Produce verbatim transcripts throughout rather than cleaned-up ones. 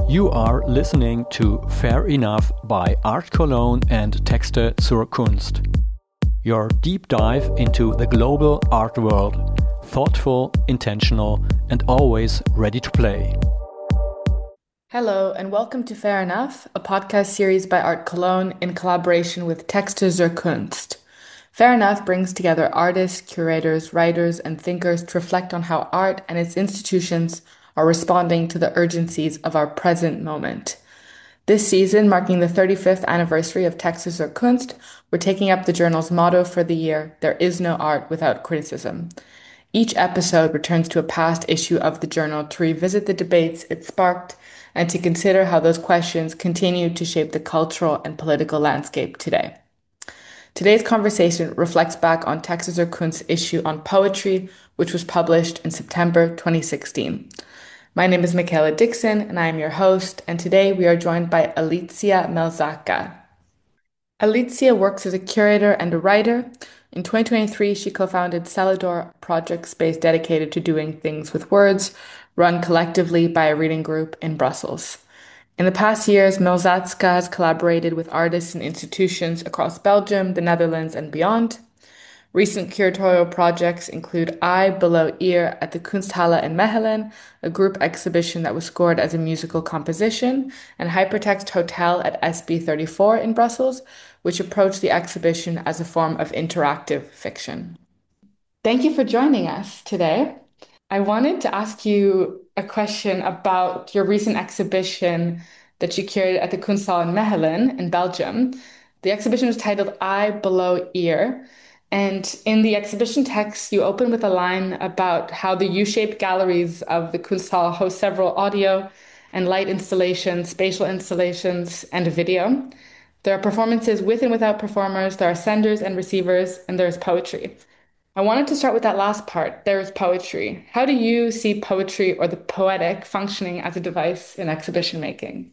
You are listening to Fair Enough by Art Cologne and Texte zur Kunst. Your deep dive into the global art world. Thoughtful, intentional, and always ready to play. Hello, and welcome to Fair Enough, a podcast series by Art Cologne in collaboration with Texte zur Kunst. Fair Enough brings together artists, curators, writers, and thinkers to reflect on how art and its institutions are responding to the urgencies of our present moment. This season, marking the thirty-fifth anniversary of Texte zur Kunst, we're taking up the journal's motto for the year, "There is no art without criticism." Each episode returns to a past issue of the journal to revisit the debates it sparked and to consider how those questions continue to shape the cultural and political landscape today. Today's conversation reflects back on Texte zur Kunst's issue on poetry, which was published in September twenty sixteen. My name is Michaela Dixon, and I am your host, and today we are joined by Alicia Melzacca. Alicia works as a curator and a writer. In twenty twenty-three, she co-founded Celador, a project space dedicated to doing things with words, run collectively by a reading group in Brussels. In the past years, Melzacca has collaborated with artists and institutions across Belgium, the Netherlands, and beyond. Recent curatorial projects include Eye Below Ear at the Kunsthalle in Mechelen, a group exhibition that was scored as a musical composition, and Hypertext Hotel at S B thirty-four in Brussels, which approached the exhibition as a form of interactive fiction. Thank you for joining us today. I wanted to ask you a question about your recent exhibition that you curated at the Kunsthalle in Mechelen in Belgium. The exhibition was titled Eye Below Ear. And in the exhibition text, you open with a line about how the U-shaped galleries of the Kunsthalle host several audio and light installations, spatial installations, and a video. There are performances with and without performers, there are senders and receivers, and there's poetry. I wanted to start with that last part, there's poetry. How do you see poetry or the poetic functioning as a device in exhibition making?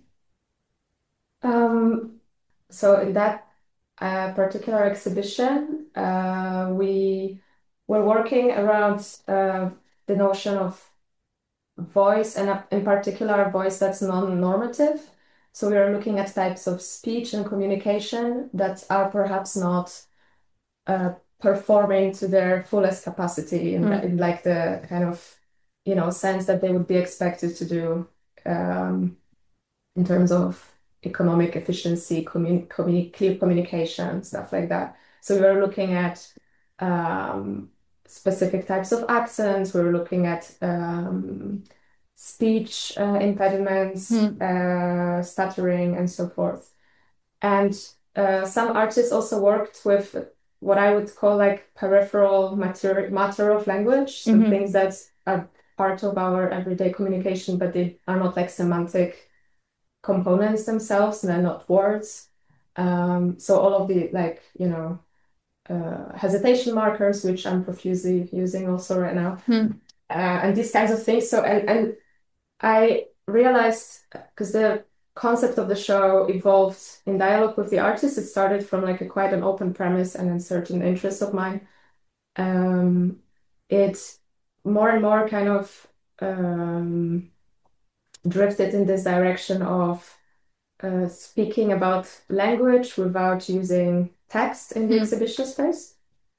Um, so in that uh, particular exhibition, uh, we were working around uh, the notion of voice, and uh, in particular, voice that's non-normative. So we are looking at types of speech and communication that are perhaps not uh, performing to their fullest capacity in, Mm. in like the kind of, you know, sense that they would be expected to do um, in terms of economic efficiency, commun communi clear communication, stuff like that. So we were looking at um, specific types of accents. We were looking at um, speech uh, impediments, Hmm. uh, stuttering, and so forth. And uh, some artists also worked with what I would call like peripheral matter, matter of language, so Mhm. things that are part of our everyday communication, but they are not like semantic components themselves, and they're not words. Um, so all of the like, you know, uh, hesitation markers, which I'm profusely using also right now, Hmm. uh, and these kinds of things. So, and, and I realized, because the concept of the show evolved in dialogue with the artist, it started from like a quite an open premise and a certain interest of mine. Um, it more and more kind of um, drifted in this direction of uh, speaking about language without using text in the Hmm. exhibition space.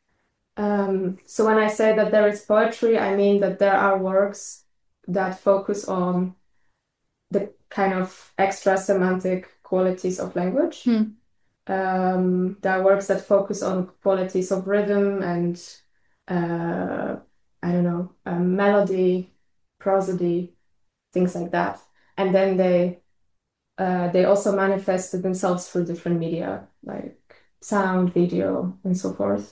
Um, so when I say that there is poetry, I mean that there are works that focus on the kind of extra semantic qualities of language. Hmm. Um, there are works that focus on qualities of rhythm and uh, I don't know, um, melody, prosody, things like that. And then they uh, they also manifested themselves through different media, like sound, video, and so forth.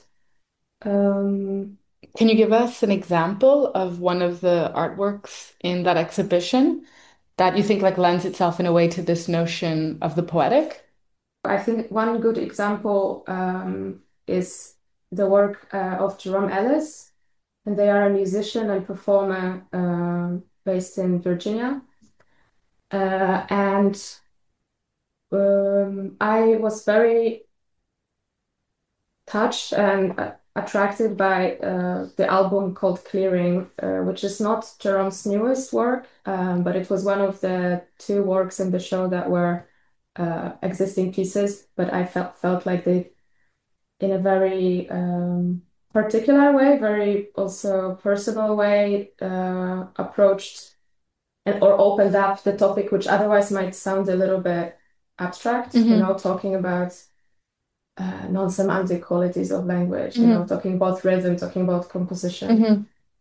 Um, Can you give us an example of one of the artworks in that exhibition that you think like lends itself in a way to this notion of the poetic? I think one good example um, is the work uh, of Jerome Ellis, and they are a musician and performer uh, based in Virginia. Uh, and um, I was very touched and uh, attracted by uh, the album called Clearing, uh, which is not Jerome's newest work, um, but it was one of the two works in the show that were uh, existing pieces. But I felt felt like they, in a very um, particular way, very also personal way, uh, approached and or opened up the topic, which otherwise might sound a little bit abstract, mm-hmm. you know, talking about uh, non-semantic qualities of language, mm-hmm. you know, talking about rhythm, talking about composition. Mm-hmm.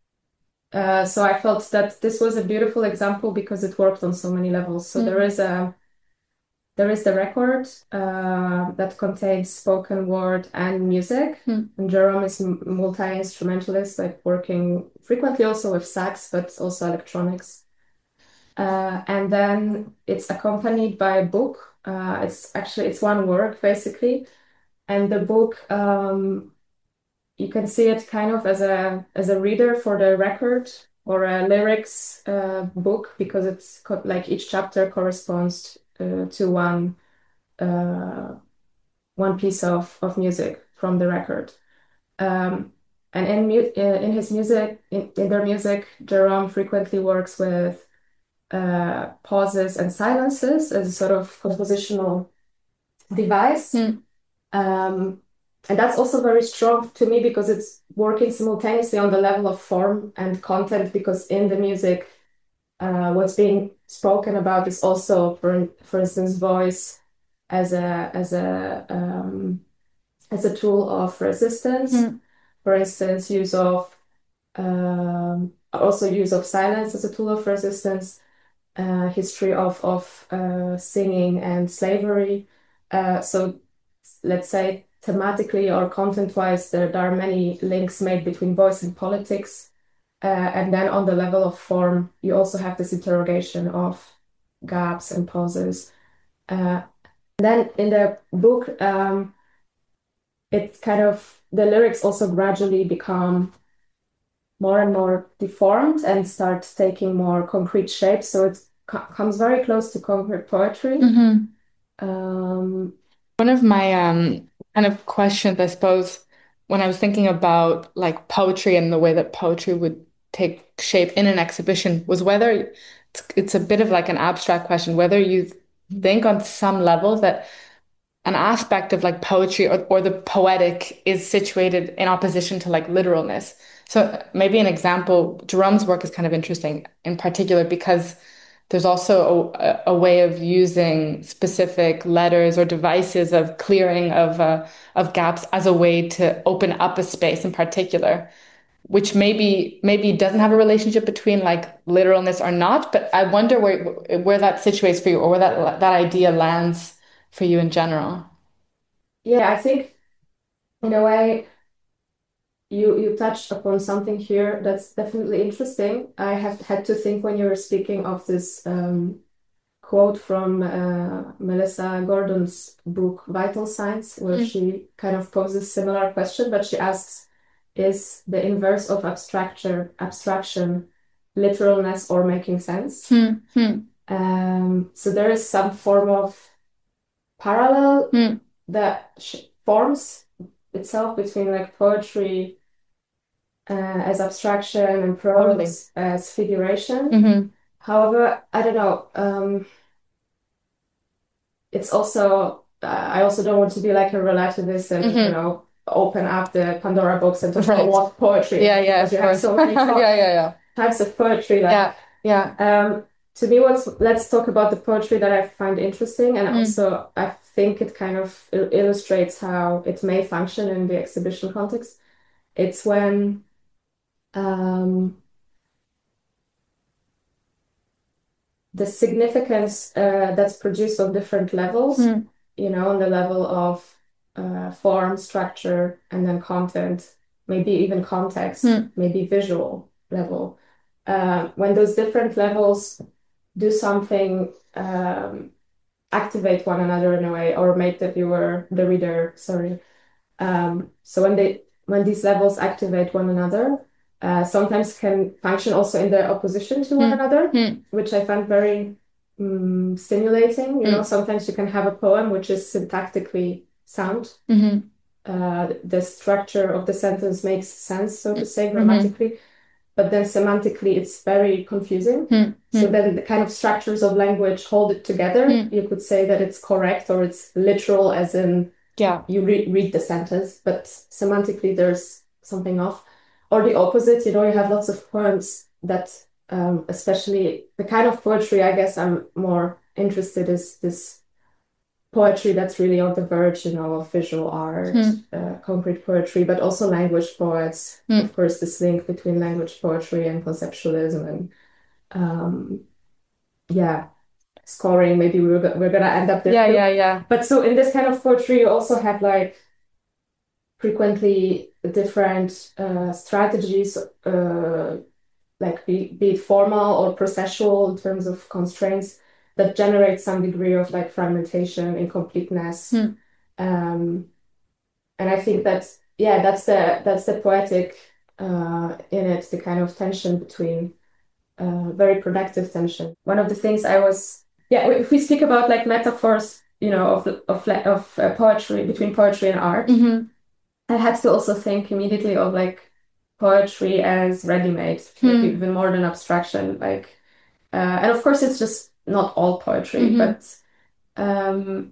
Uh, so I felt that this was a beautiful example because it worked on so many levels. So mm-hmm. there is a there is the record uh, that contains spoken word and music. Mm-hmm. And Jerome is multi-instrumentalist, like working frequently also with sax, but also electronics. Uh, and then it's accompanied by a book. Uh, it's actually it's one work basically. And the book, um, you can see it kind of as a as a reader for the record or a lyrics uh, book because it's co- like each chapter corresponds uh, to one uh, one piece of, of music from the record. Um, and in mu- uh, in his music, in, in their music, Jerome frequently works with uh, pauses and silences as a sort of compositional device. Mm. Um, and that's also very strong to me because it's working simultaneously on the level of form and content, because in the music, uh, what's being spoken about is also, for for instance, voice as a as a um, as a tool of resistance. Mm. For instance, use of um, also use of silence as a tool of resistance. Uh, history of of uh, singing and slavery. Uh, so let's say thematically or content-wise, there, there are many links made between voice and politics. Uh, and then on the level of form, you also have this interrogation of gaps and pauses. Uh, then in the book, um, it's kind of, the lyrics also gradually become more and more deformed and start taking more concrete shapes. So it co- comes very close to concrete poetry. Mm-hmm. Um, One of my um, kind of questions, I suppose, when I was thinking about like poetry and the way that poetry would take shape in an exhibition was whether it's, it's a bit of like an abstract question, whether you think on some level that an aspect of like poetry or, or the poetic is situated in opposition to like literalness. So maybe an example, Jerome's work is kind of interesting in particular because there's also a, a way of using specific letters or devices of clearing of uh, of gaps as a way to open up a space in particular, which maybe maybe doesn't have a relationship between like literalness or not. But I wonder where where that situates for you, or where that that idea lands for you in general. Yeah, I think in a way you you touched upon something here that's definitely interesting. I have had to think when you were speaking of this um, quote from uh, Melissa Gordon's book Vital Signs, where mm. she kind of poses similar question, but she asks, is the inverse of abstraction abstraction literalness or making sense? Mm-hmm. Um, so there is some form of parallel mm. that sh- forms itself between like poetry uh, as abstraction and prose totally. As figuration. Mm-hmm. However, I don't know. Um, it's also uh, I also don't want to be like a relativist and mm-hmm. you know open up the Pandora box and talk right. about what poetry. Yeah, yeah, of you course. have so many yeah, yeah, yeah. types of poetry. Like, yeah, yeah. Um, to me, what's let's talk about the poetry that I find interesting, and mm. also I think it kind of il- illustrates how it may function in the exhibition context. It's when um, the significance uh, that's produced on different levels, mm. you know, on the level of uh, form, structure, and then content, maybe even context, mm. maybe visual level. Uh, when those different levels do something, um, activate one another in a way, or make the viewer, the reader, sorry. Um, so when they when these levels activate one another, uh, sometimes can function also in their opposition to one mm. another, mm. which I find very um, stimulating. You mm. know, sometimes you can have a poem which is syntactically sound, mm-hmm. uh, the structure of the sentence makes sense, so to say, Mm-hmm. grammatically, but then semantically it's very confusing. Mm-hmm. So then the kind of structures of language hold it together. Mm. You could say that it's correct or it's literal, as in Yeah. you re read the sentence, but semantically there's something off. Or the opposite, you know, you have lots of poems that, um, especially the kind of poetry I guess I'm more interested is this poetry that's really on the verge, you know, of visual art, Hmm. uh, concrete poetry, but also language poets. Hmm. Of course, this link between language poetry and conceptualism and um, yeah, scoring. Maybe we're go- we're gonna end up there. Yeah, too. yeah, yeah. But so in this kind of poetry, you also have like frequently different uh, strategies, uh, like be, be it formal or processual in terms of constraints that generate some degree of like fragmentation, incompleteness. Hmm. Um, and I think that's yeah, that's the that's the poetic uh, in it, the kind of tension between uh, very productive tension. One of the things I was yeah, if we speak about like metaphors, you know, of of of uh, poetry between poetry and art, Mm-hmm. I had to also think immediately of like poetry as ready-made, like Hmm. even more than abstraction, like uh, and of course it's just not all poetry, Mm-hmm. but um,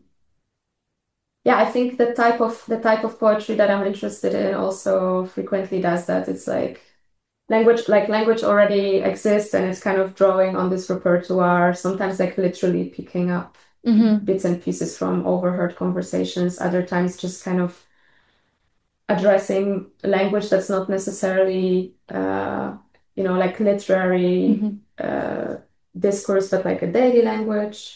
yeah, I think the type of the type of poetry that I'm interested in also frequently does that. It's like language, like language already exists and it's kind of drawing on this repertoire, sometimes like literally picking up Mm-hmm. bits and pieces from overheard conversations, other times just kind of addressing language that's not necessarily uh, you know, like literary Mm-hmm. uh, discourse, but like a daily language.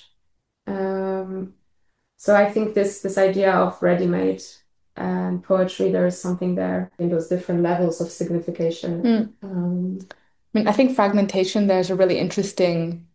Um, so I think this this idea of ready-made and poetry, there is something there in those different levels of signification. Hmm. Um, I mean, I think fragmentation, there's a really interesting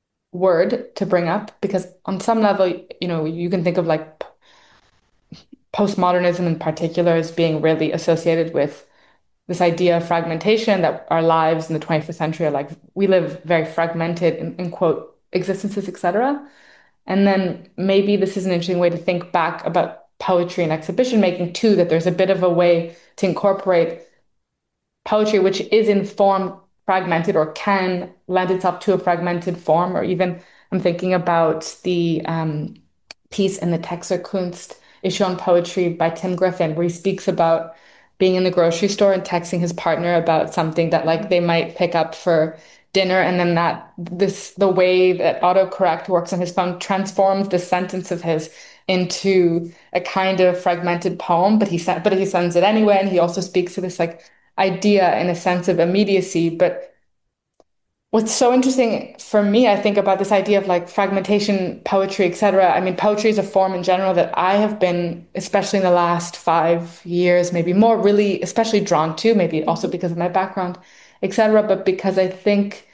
word to bring up because on some level, you know, you can think of like p- postmodernism in particular as being really associated with this idea of fragmentation, that our lives in the twenty-first century are like we live very fragmented in, in quote existences, et cetera. And then maybe this is an interesting way to think back about poetry and exhibition making too, that there's a bit of a way to incorporate poetry, which is in form fragmented or can lend itself to a fragmented form, or even I'm thinking about the um, piece in the Texerkunst issue on poetry by Tim Griffin, where he speaks about being in the grocery store and texting his partner about something that like they might pick up for dinner, and then that this the way that autocorrect works on his phone transforms the sentence of his into a kind of fragmented poem, but he sent but he sends it anyway, and he also speaks to this like idea in a sense of immediacy. But what's so interesting for me, I think, about this idea of like fragmentation, poetry, et cetera. I mean, poetry is a form in general that I have been, especially in the last five years, maybe more, really, especially drawn to, maybe also because of my background, et cetera. But because I think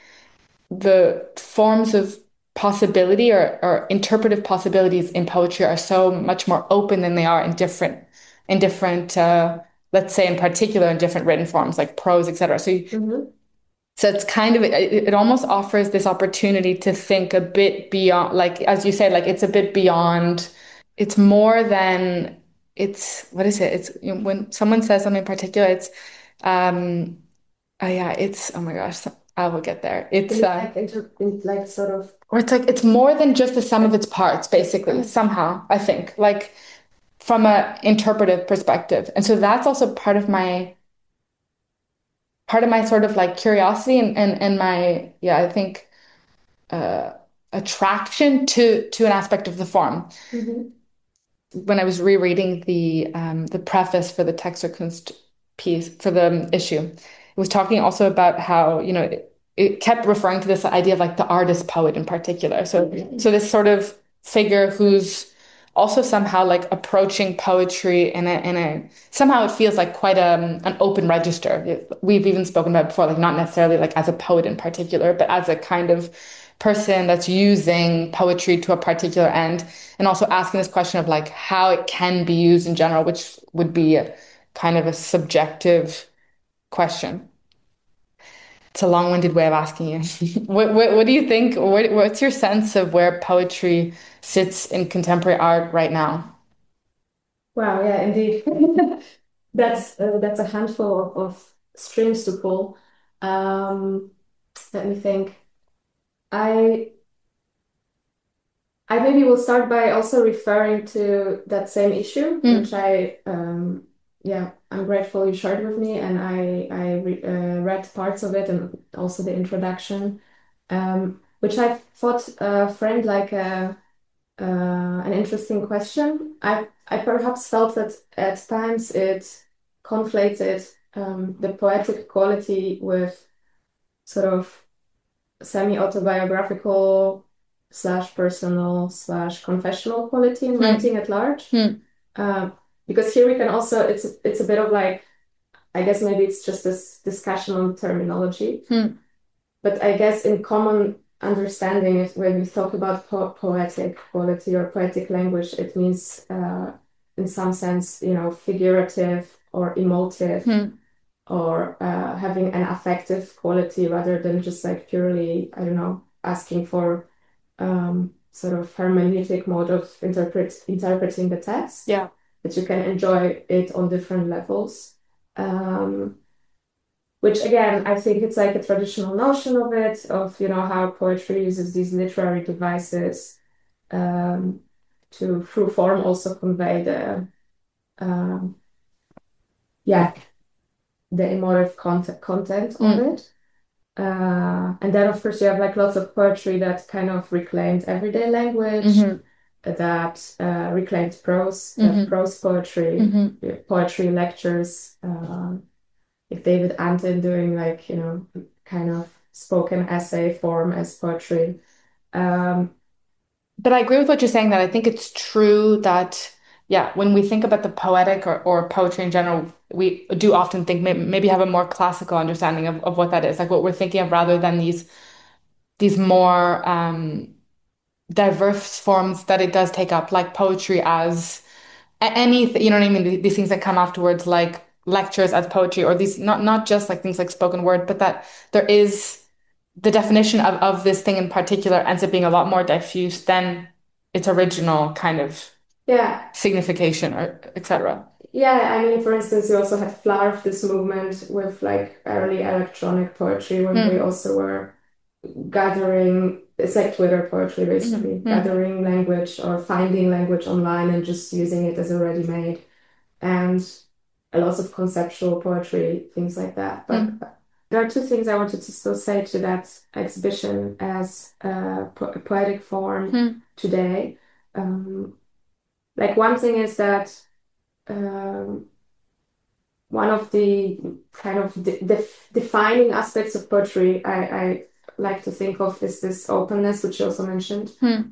the forms of possibility or, or interpretive possibilities in poetry are so much more open than they are in different, in different, uh, let's say in particular in different written forms like prose, et cetera. So you, mhm. so it's kind of, it, it almost offers this opportunity to think a bit beyond, like, as you say, like it's a bit beyond, it's more than, it's, what is it? It's you know, when someone says something in particular, it's, um, oh yeah, it's, oh my gosh, I will get there. It's, In uh, like inter in like sort of or it's like, it's more than just the sum of its parts, basically, somehow, I think, like from a interpretive perspective. And so that's also part of my, part of my sort of like curiosity and, and, and my, yeah, I think, uh, attraction to to an aspect of the form. mhm. When I was rereading the um, the preface for the Texerkunst piece for the issue, it was talking also about how you know it, it kept referring to this idea of like the artist poet in particular. So so this sort of figure who's also somehow like approaching poetry in a in a somehow it feels like quite a, an open register. We've even spoken about it before, like not necessarily like as a poet in particular, but as a kind of person that's using poetry to a particular end, and also asking this question of like how it can be used in general, which would be a kind of a subjective question. It's a long-winded way of asking you. what, what, what do you think? What, what's your sense of where poetry sits in contemporary art right now? Wow, yeah, indeed. That's uh, that's a handful of, of strings to pull. Um, let me think. I I maybe will start by also referring to that same issue, Mm. which I um, yeah, I'm grateful you shared with me, and I I re uh, read parts of it and also the introduction, um, which I thought uh, framed like a uh, an interesting question. I I perhaps felt that at times it conflated um, the poetic quality with sort of semi-autobiographical slash personal slash confessional quality in Hmm. writing at large. Hmm. Um, because here we can also it's it's a bit of like I guess maybe it's just this discussion on terminology. Hmm. But I guess in common understanding, it, when we talk about po poetic quality or poetic language, it means, uh, in some sense, you know, figurative or emotive Hmm. or uh, having an affective quality rather than just like purely, I don't know, asking for um, sort of hermeneutic mode of interpret interpreting the text. Yeah. That you can enjoy it on different levels. Um, which again, I think it's like a traditional notion of it, of, you know, how poetry uses these literary devices um, to, through form, also convey the, um, yeah, the emotive content, content of Mm. it. Uh, and then, of course, you have like lots of poetry that kind of reclaimed everyday language, Mhm. that uh, reclaimed prose, uh, Mhm. prose poetry, Mhm. poetry lectures. Uh, if David Anton doing like, you know, kind of spoken essay form as poetry. Um, But I agree with what you're saying that I think it's true that, yeah, when we think about the poetic or, or poetry in general, we do often think maybe, maybe have a more classical understanding of, of what that is, like what we're thinking of rather than these these more um, diverse forms that it does take up, like poetry as anything, you know what I mean? These, these things that come afterwards, like lectures as poetry, or these not not just like things like spoken word, but that there is the definition of, of this thing in particular ends up being a lot more diffuse than its original kind of yeah, signification or et cetera. yeah. I mean, for instance, you also had Flarf, this movement with like early electronic poetry when they Mm. also were gathering, it's like Twitter poetry basically, Mm. Mm. gathering language or finding language online and just using it as a ready-made. And a lot of conceptual poetry, things like that. But Mm. there are two things I wanted to still say to that exhibition as a po poetic form Mm. today. Um, like one thing is that um, one of the kind of de def defining aspects of poetry I, I like to think of is this openness, which you also mentioned. Mm.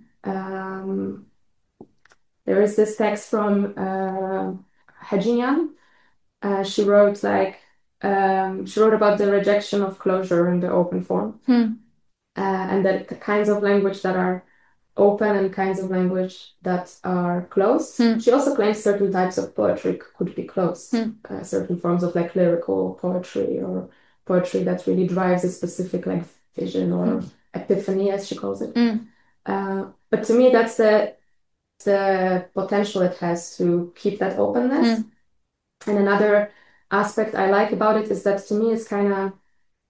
Um, there is this text from uh, Hejinyan. Uh, she wrote like um, she wrote about the rejection of closure in the open form, Mm. uh, and that the kinds of language that are open and kinds of language that are closed. Mm. She also claims certain types of poetry could be closed, Mm. uh, certain forms of like lyrical poetry or poetry that really drives a specific like vision or Mm. epiphany, as she calls it. Mm. Uh, but to me, that's the the potential it has to keep that openness. Mm. And another aspect I like about it is that to me it's kind of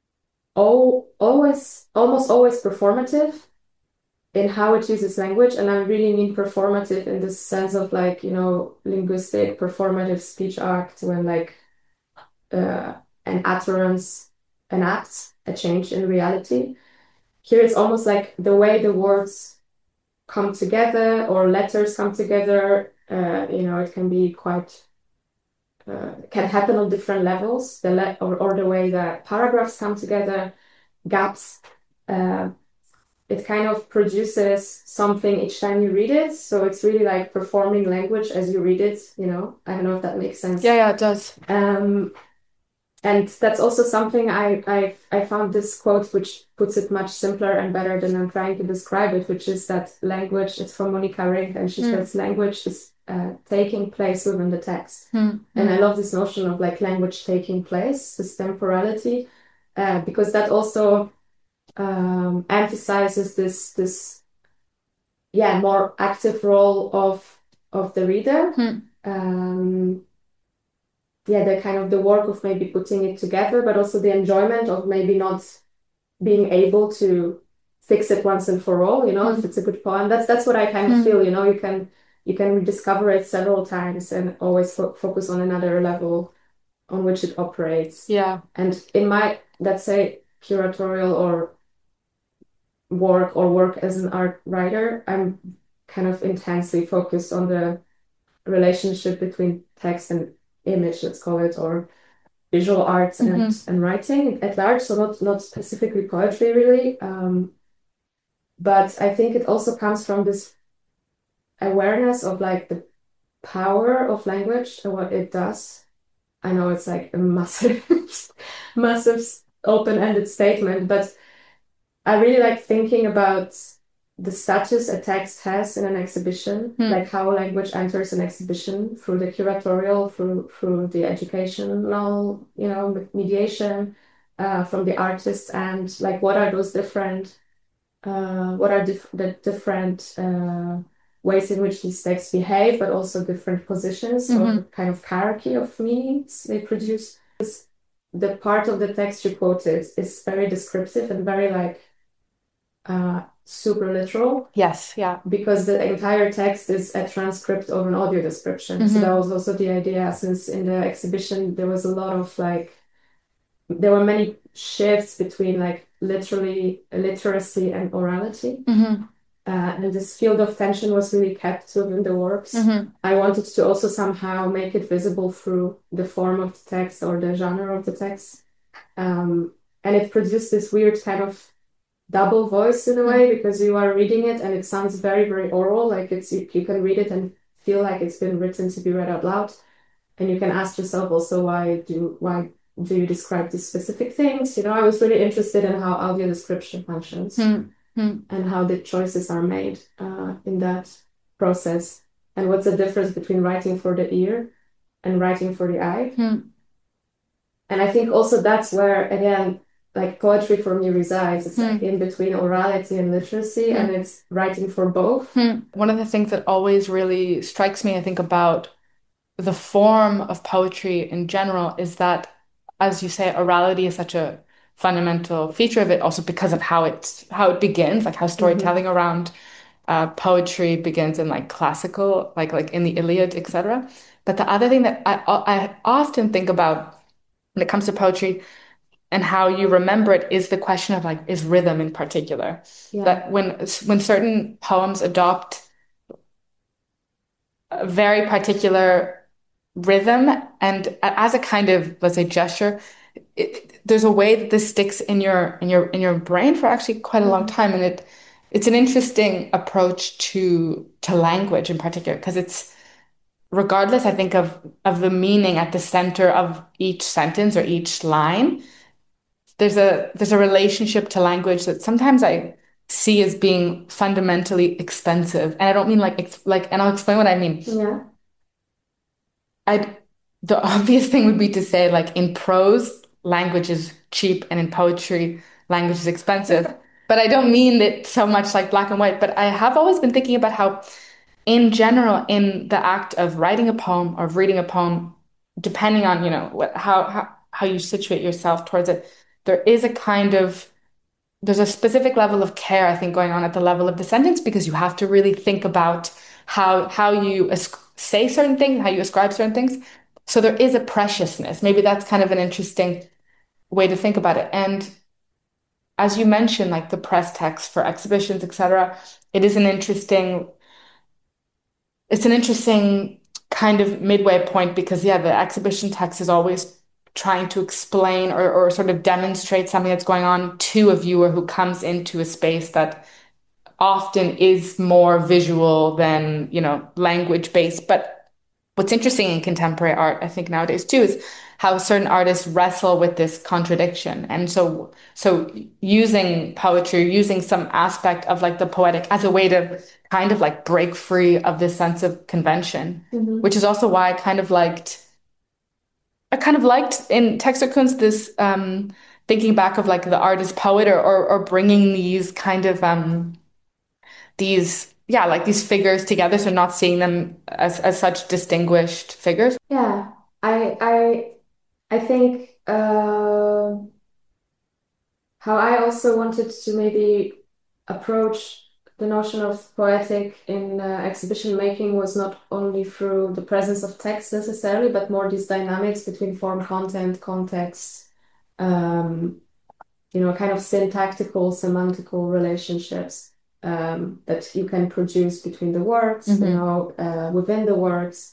all always almost always performative in how it uses language. And I really mean performative in the sense of like, you know, linguistic performative speech act when like uh, an utterance enacts a change in reality. Here it's almost like the way the words come together or letters come together, uh, you know, it can be quite uh, can happen on different levels, the le or, or the way that paragraphs come together, gaps. Uh, it kind of produces something each time you read it. So it's really like performing language as you read it, you know. I don't know if that makes sense. Yeah, yeah, it does. Um, and that's also something I, I I found this quote, which puts it much simpler and better than I'm trying to describe it, which is that language, it's from Monica Rink, and she Mm. says language is uh, taking place within the text. Mm. And I Mm. love this notion of like language taking place, this temporality, uh, because that also um, emphasizes this this yeah more active role of of the reader. Mm. um, yeah, the kind of the work of maybe putting it together, but also the enjoyment of maybe not being able to fix it once and for all, you know, mm. if it's a good poem. That's that's what I kind of mm. feel, you know, you can you can rediscover it several times and always fo- focus on another level on which it operates. Yeah. And in my, let's say, curatorial or work or work as an art writer, I'm kind of intensely focused on the relationship between text and image, let's call it, or visual arts mm-hmm. and, and writing at large. So not, not specifically poetry, really. Um, but I think it also comes from this awareness of like the power of language and what it does. I know it's like a massive, massive open-ended statement, but I really like thinking about the status a text has in an exhibition, mm. like how language enters an exhibition through the curatorial, through through the educational, you know, mediation, uh, from the artists, and like what are those different, uh, what are dif- the different uh, ways in which these texts behave, but also different positions mm-hmm. or kind of hierarchy of meanings they produce. The part of the text you quoted is very descriptive and very like uh, super literal. Yes, yeah. Because the entire text is a transcript of an audio description. Mm-hmm. So that was also the idea, since in the exhibition there was a lot of like, there were many shifts between like literally literacy and orality. Mm-hmm. Uh, and this field of tension was really kept within the works. Mm-hmm. I wanted to also somehow make it visible through the form of the text or the genre of the text. Um, and it produced this weird kind of double voice in a way, because you are reading it and it sounds very, very oral. Like it's, you, you can read it and feel like it's been written to be read out loud. And you can ask yourself also, why do, why do you describe these specific things? You know, I was really interested in how audio description functions. Mm. Hmm. And how the choices are made uh, in that process, and what's the difference between writing for the ear and writing for the eye. Hmm. And I think also that's where, again, like poetry for me resides. It's hmm. like in between orality and literacy, hmm. and it's writing for both. Hmm. One of the things that always really strikes me, I think, about the form of poetry in general is that, as you say, orality is such a fundamental feature of it, also because of how it how it begins, like how storytelling mm-hmm. around uh, poetry begins in like classical, like like in the Iliad, et cetera. But the other thing that I I often think about when it comes to poetry and how you remember it is the question of like, is rhythm in particular. Yeah. That when when certain poems adopt a very particular rhythm and as a kind of, let's say, gesture, It, there's a way that this sticks in your in your in your brain for actually quite a long time, and it it's an interesting approach to to language in particular, because it's regardless, I think, of of the meaning at the center of each sentence or each line. There's a there's a relationship to language that sometimes I see as being fundamentally expensive, and I don't mean like like, and I'll explain what I mean. Yeah, I the obvious thing would be to say like in prose, language is cheap, and in poetry, language is expensive. But I don't mean that so much like black and white, but I have always been thinking about how, in general, in the act of writing a poem or of reading a poem, depending on, you know, what, how, how, how you situate yourself towards it, there is a kind of, there's a specific level of care, I think, going on at the level of the sentence, because you have to really think about how, how you as- say certain things, how you ascribe certain things. So there is a preciousness. Maybe that's kind of an interesting way to think about it. And as you mentioned, like the press text for exhibitions, et cetera, it is an interesting, it's an interesting kind of midway point, because yeah, the exhibition text is always trying to explain or, or sort of demonstrate something that's going on to a viewer who comes into a space that often is more visual than, you know, language based. But what's interesting in contemporary art, I think nowadays too, is how certain artists wrestle with this contradiction. And so, so using poetry, using some aspect of like the poetic as a way to kind of like break free of this sense of convention, mm-hmm. which is also why I kind of liked, I kind of liked in Texterkunst this um, thinking back of like the artist poet, or, or, or bringing these kind of, um, these yeah, like these figures together, so not seeing them as as such distinguished figures. Yeah, I I I think uh, how I also wanted to maybe approach the notion of poetic in uh, exhibition making was not only through the presence of text necessarily, but more these dynamics between form, content, context, um, you know, kind of syntactical, semantical relationships um, that you can produce between the works, Mm-hmm. you know, uh, within the works.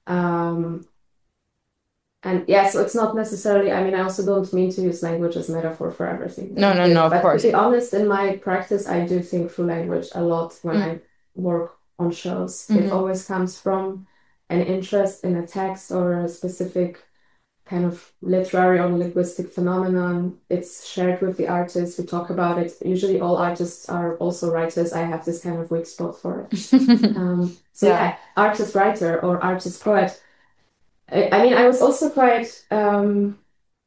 Um, and yeah, so it's not necessarily, I mean, I also don't mean to use language as metaphor for everything. No, no, no, of but course. to be honest, in my practice, I do think through language a lot when Mm. I work on shows. Mhm. It always comes from an interest in a text or a specific kind of literary or linguistic phenomenon. It's shared with the artist. We talk about it. Usually all artists are also writers. I have this kind of weak spot for it. um, so Yeah. yeah, artist writer or artist poet. I, I mean, I was also quite um,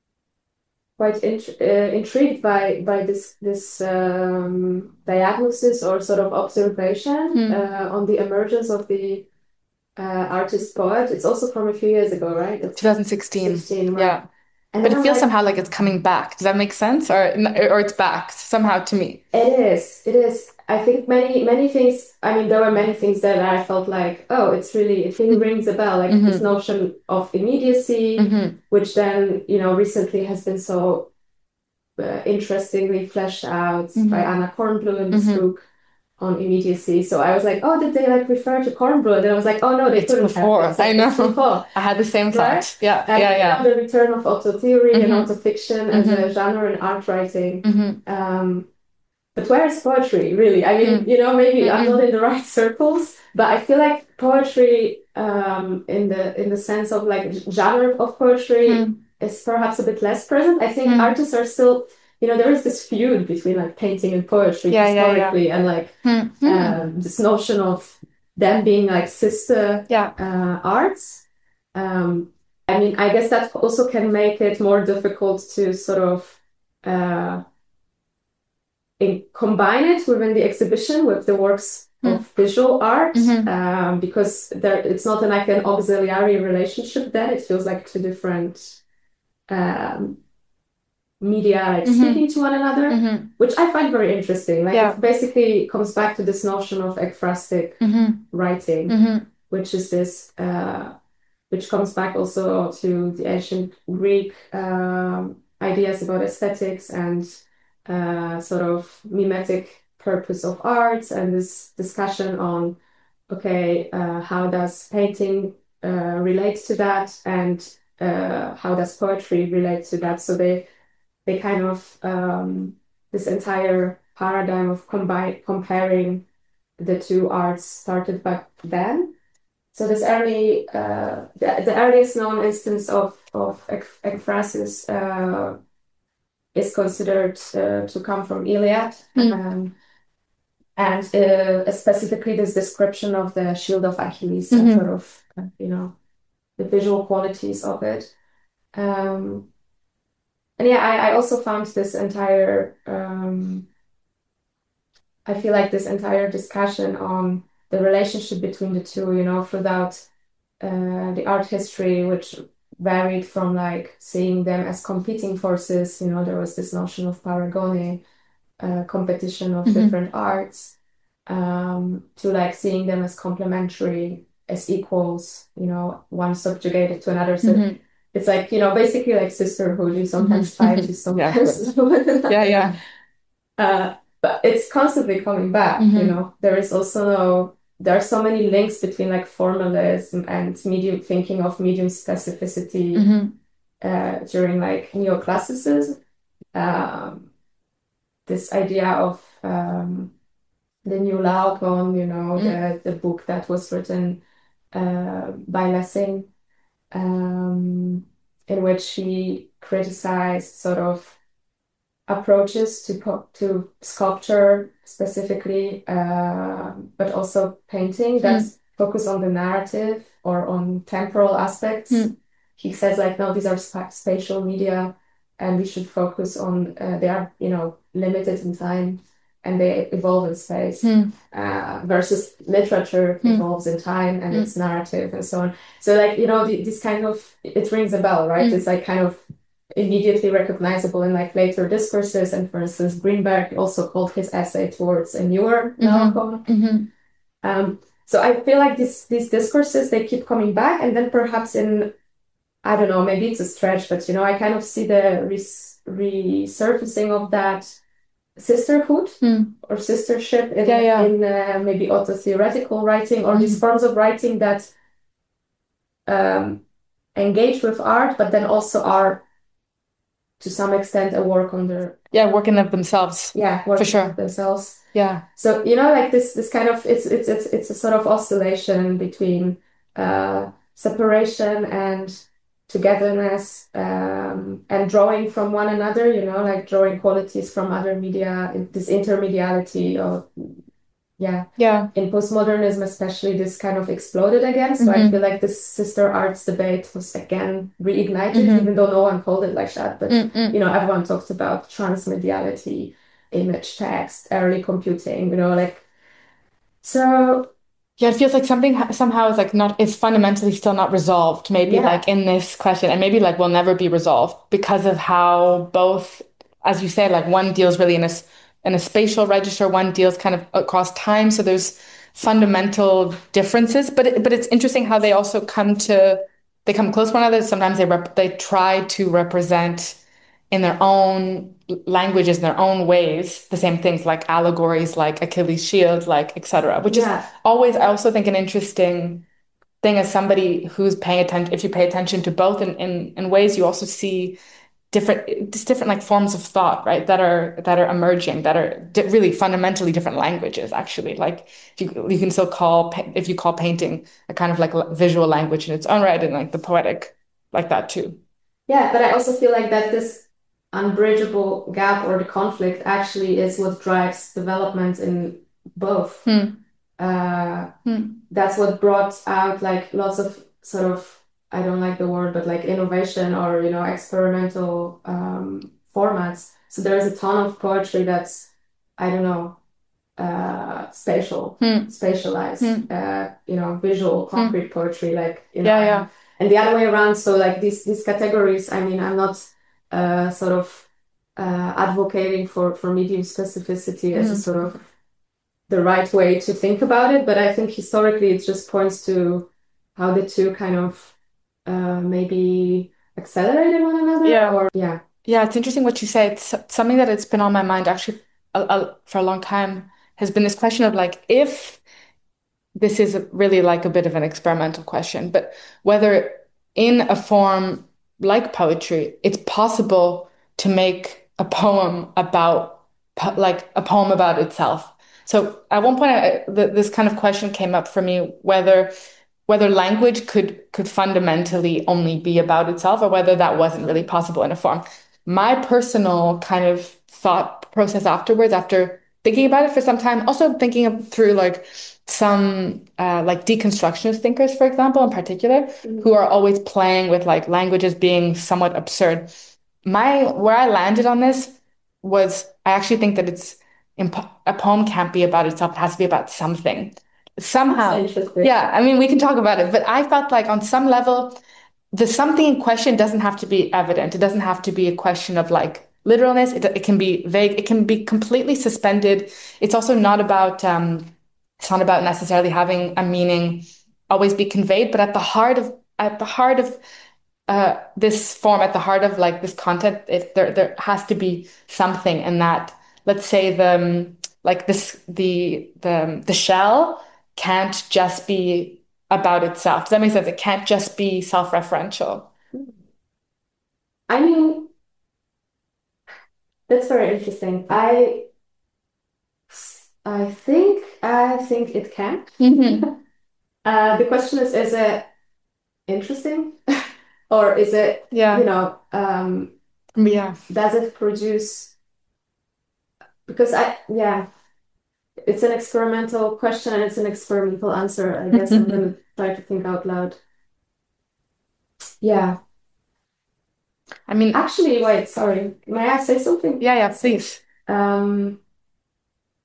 quite int- uh, intrigued by by this this um, diagnosis or sort of observation Hmm. uh, on the emergence of the uh, artist poet. It's also from a few years ago, right? It's twenty sixteen. sixteen, right? Yeah. And But then it I'm feels like, somehow like it's coming back. Does that make sense? Or or it's back somehow to me. it is, it is. I think many many things. I mean, there were many things that I felt like, oh, it's really it really rings a bell. Like this Mhm. notion of immediacy, Mhm. which then you know recently has been so uh, interestingly fleshed out by Mhm. Anna Kornblum in this Mhm. book on immediacy. So I was like, oh, did they like refer to Kornblum? And I was like, oh no, they It's couldn't before. have. It's, like, I know. it's before. I had the same Right? thought. Yeah. And Yeah. you Yeah. know, the return of auto theory and Mhm. auto fiction as a Mhm. genre in art writing. Mhm. Um, but where is poetry, really? I mean, Mm. you know, maybe I'm Mhm. not in the right circles, but I feel like poetry, um, in the in the sense of like genre of poetry, Mm. is perhaps a bit less present. I think Mm. artists are still, you know, there is this feud between like painting and poetry Yeah. Yeah. Yeah. historically, and like Mm. Mm. um, this notion of them being like sister Yeah. uh, arts. Um, I mean, I guess that also can make it more difficult to sort of uh, in, combine it within the exhibition with the works Mm. of visual art, Mhm. um, because there it's not an, like an auxiliary relationship. Then it feels like two different um, media like Mhm. speaking to one another, Mhm. which I find very interesting. Like Yeah. it basically comes back to this notion of ekphrastic Mhm. writing, Mhm. which is this, uh, which comes back also to the ancient Greek um, ideas about aesthetics and uh, sort of mimetic purpose of arts, and this discussion on, okay, uh, how does painting uh, relate to that, and uh, how does poetry relate to that? So they they kind of um, this entire paradigm of combine comparing the two arts started back then. So this early, uh, the, the earliest known instance of of ekphrasis uh, is considered uh, to come from Iliad, Mm. um, and uh, specifically this description of the shield of Achilles and Mhm. sort of uh, you know the visual qualities of it. Um, and yeah, I, I also found this entire um, I feel like this entire discussion on the relationship between the two, you know, throughout uh, the art history, which varied from like seeing them as competing forces. You know, there was this notion of paragone, uh, competition of Mhm. different arts, um, to like seeing them as complementary, as equals. You know, one subjugated to another. So Mhm. it's like you know, basically like sisterhood. You sometimes fight, you Yeah. sometimes. Yeah. Yeah. Uh, but it's constantly coming back, you Mhm. know. There is also no, there are so many links between like formalism and medium thinking of medium specificity Mhm. uh, during like neoclassicism. Um, this idea of um, the new Laocoon, you know, Mm. the, the book that was written uh, by Lessing, um, in which he criticized sort of approaches to po- to sculpture specifically, uh, but also painting that Mm. focus on the narrative or on temporal aspects. Mm. He says like, no, these are spa- spatial media, and we should focus on uh, they are you know limited in time. and they evolve in space, Hmm. uh, versus literature Hmm. evolves in time and Hmm. its narrative and so on. So like, you know, the, this kind of, it rings a bell, right? Hmm. It's like kind of immediately recognizable in like later discourses. And for instance, Greenberg also called his essay towards a newer Laocoon. Mm-hmm. Um, so I feel like these these discourses, they keep coming back, and then perhaps in, I don't know, maybe it's a stretch, but you know, I kind of see the res resurfacing of that sisterhood Hmm. or sistership in Yeah, yeah. in uh, maybe auto-theoretical writing, or these Mhm. forms of writing that um, engage with art, but then also are to some extent a work on their, Yeah, working of themselves. yeah, For working sure. of themselves. Yeah. So, you know, like this this kind of, it's it's it's it's a sort of oscillation between uh separation and togetherness, um and drawing from one another, you know, like drawing qualities from other media, this intermediality of, yeah. Yeah. In postmodernism, especially, this kind of exploded again. So I feel Mm-hmm. like this sister arts debate was again reignited, Mm-hmm. even though no one called it like that. But, Mm-mm. you know, everyone talked about transmediality, image, text, early computing, you know, like, so Yeah, it feels like something ha- somehow is like not is fundamentally still not resolved, maybe yeah, like in this question, and maybe like will never be resolved because of how both, as you say, like one deals really in a s- in a spatial register, one deals kind of across time. So there's fundamental differences, but it, but it's interesting how they also come to they come close to one another. Sometimes they rep they try to represent in their own languages, in their own ways, the same things like allegories, like Achilles' shield, like et cetera, which is yeah, always, I also think, an interesting thing as somebody who's paying attention. If you pay attention to both in, in, in ways, you also see different, just different like forms of thought, right? That are that are emerging, that are di- really fundamentally different languages. Actually, like if you you can still call if you call painting a kind of like visual language in its own right, and like the poetic like that too. yeah. But I also feel like that this unbridgeable gap or the conflict actually is what drives development in both. Hmm. Uh, Hmm. that's what brought out like lots of sort of, I don't like the word, but like innovation or, you know, experimental um, formats. So there's a ton of poetry that's, I don't know, uh, spatial, Hmm. spatialized, Hmm. uh, you know, visual, Hmm. concrete poetry, like, you know, Yeah, and, yeah. and the other way around. So like these these categories, I mean, I'm not uh, sort of uh, advocating for for medium specificity as a Hmm. sort of the right way to think about it, but I think historically it just points to how the two kind of uh, maybe accelerated one another. Yeah. Or yeah, Yeah, it's interesting what you say. It's something that it's been on my mind actually a, a, for a long time has been this question of like if this is really like a bit of an experimental question, but whether in a form like poetry, it's possible to make a poem about like a poem about itself. So at one point, I, this kind of question came up for me whether whether language could could fundamentally only be about itself or whether that wasn't really possible in a form. My personal kind of thought process afterwards, after thinking about it for some time, also thinking of, through like some uh, like deconstructionist thinkers, for example, in particular, mm-hmm. who are always playing with like languages being somewhat absurd. My where I landed on this was I actually think that it's imp- a poem can't be about itself; it has to be about something somehow. That's interesting. Yeah, I mean, we can talk about it, but I felt like on some level, the something in question doesn't have to be evident. It doesn't have to be a question of like literalness. It, it can be vague. It can be completely suspended. It's also not about, um, it's not about necessarily having a meaning always be conveyed, but at the heart of, at the heart of uh, this form, at the heart of like this content, it, there, there has to be something in that. Let's say the, um, like this, the, the, the shell can't just be about itself. Does that make sense? It can't just be self-referential. I mean, that's very interesting. I I think I think it can. Mm-hmm. Uh, the question is, is it interesting? Or is it, you Yeah. know, um, Yeah. does it produce, because I, yeah, it's an experimental question and it's an experimental answer. I guess I'm gonna try to think out loud. Yeah. I mean, Actually, wait, sorry. May I say something? yeah, yeah, please. Um,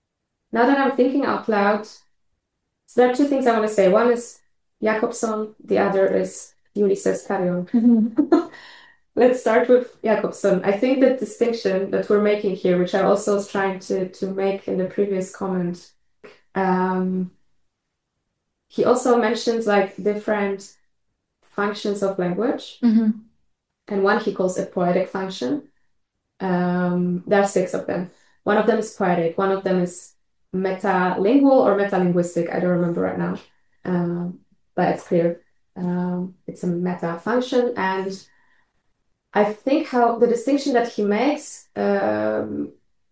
now that I'm thinking out loud, so there are two things I want to say. One is Jakobson, the other is Ulysses Carrion. Mm-hmm. Let's start with Jakobson. I think the distinction that we're making here, which I also was trying to, to make in the previous comment, um, he also mentions like different functions of language. Mm-hmm. And one he calls a poetic function. Um, there are six of them. One of them is poetic. One of them is metalingual or metalinguistic. I don't remember right now, um, but it's clear. Um, it's a meta function. And I think how the distinction that he makes um,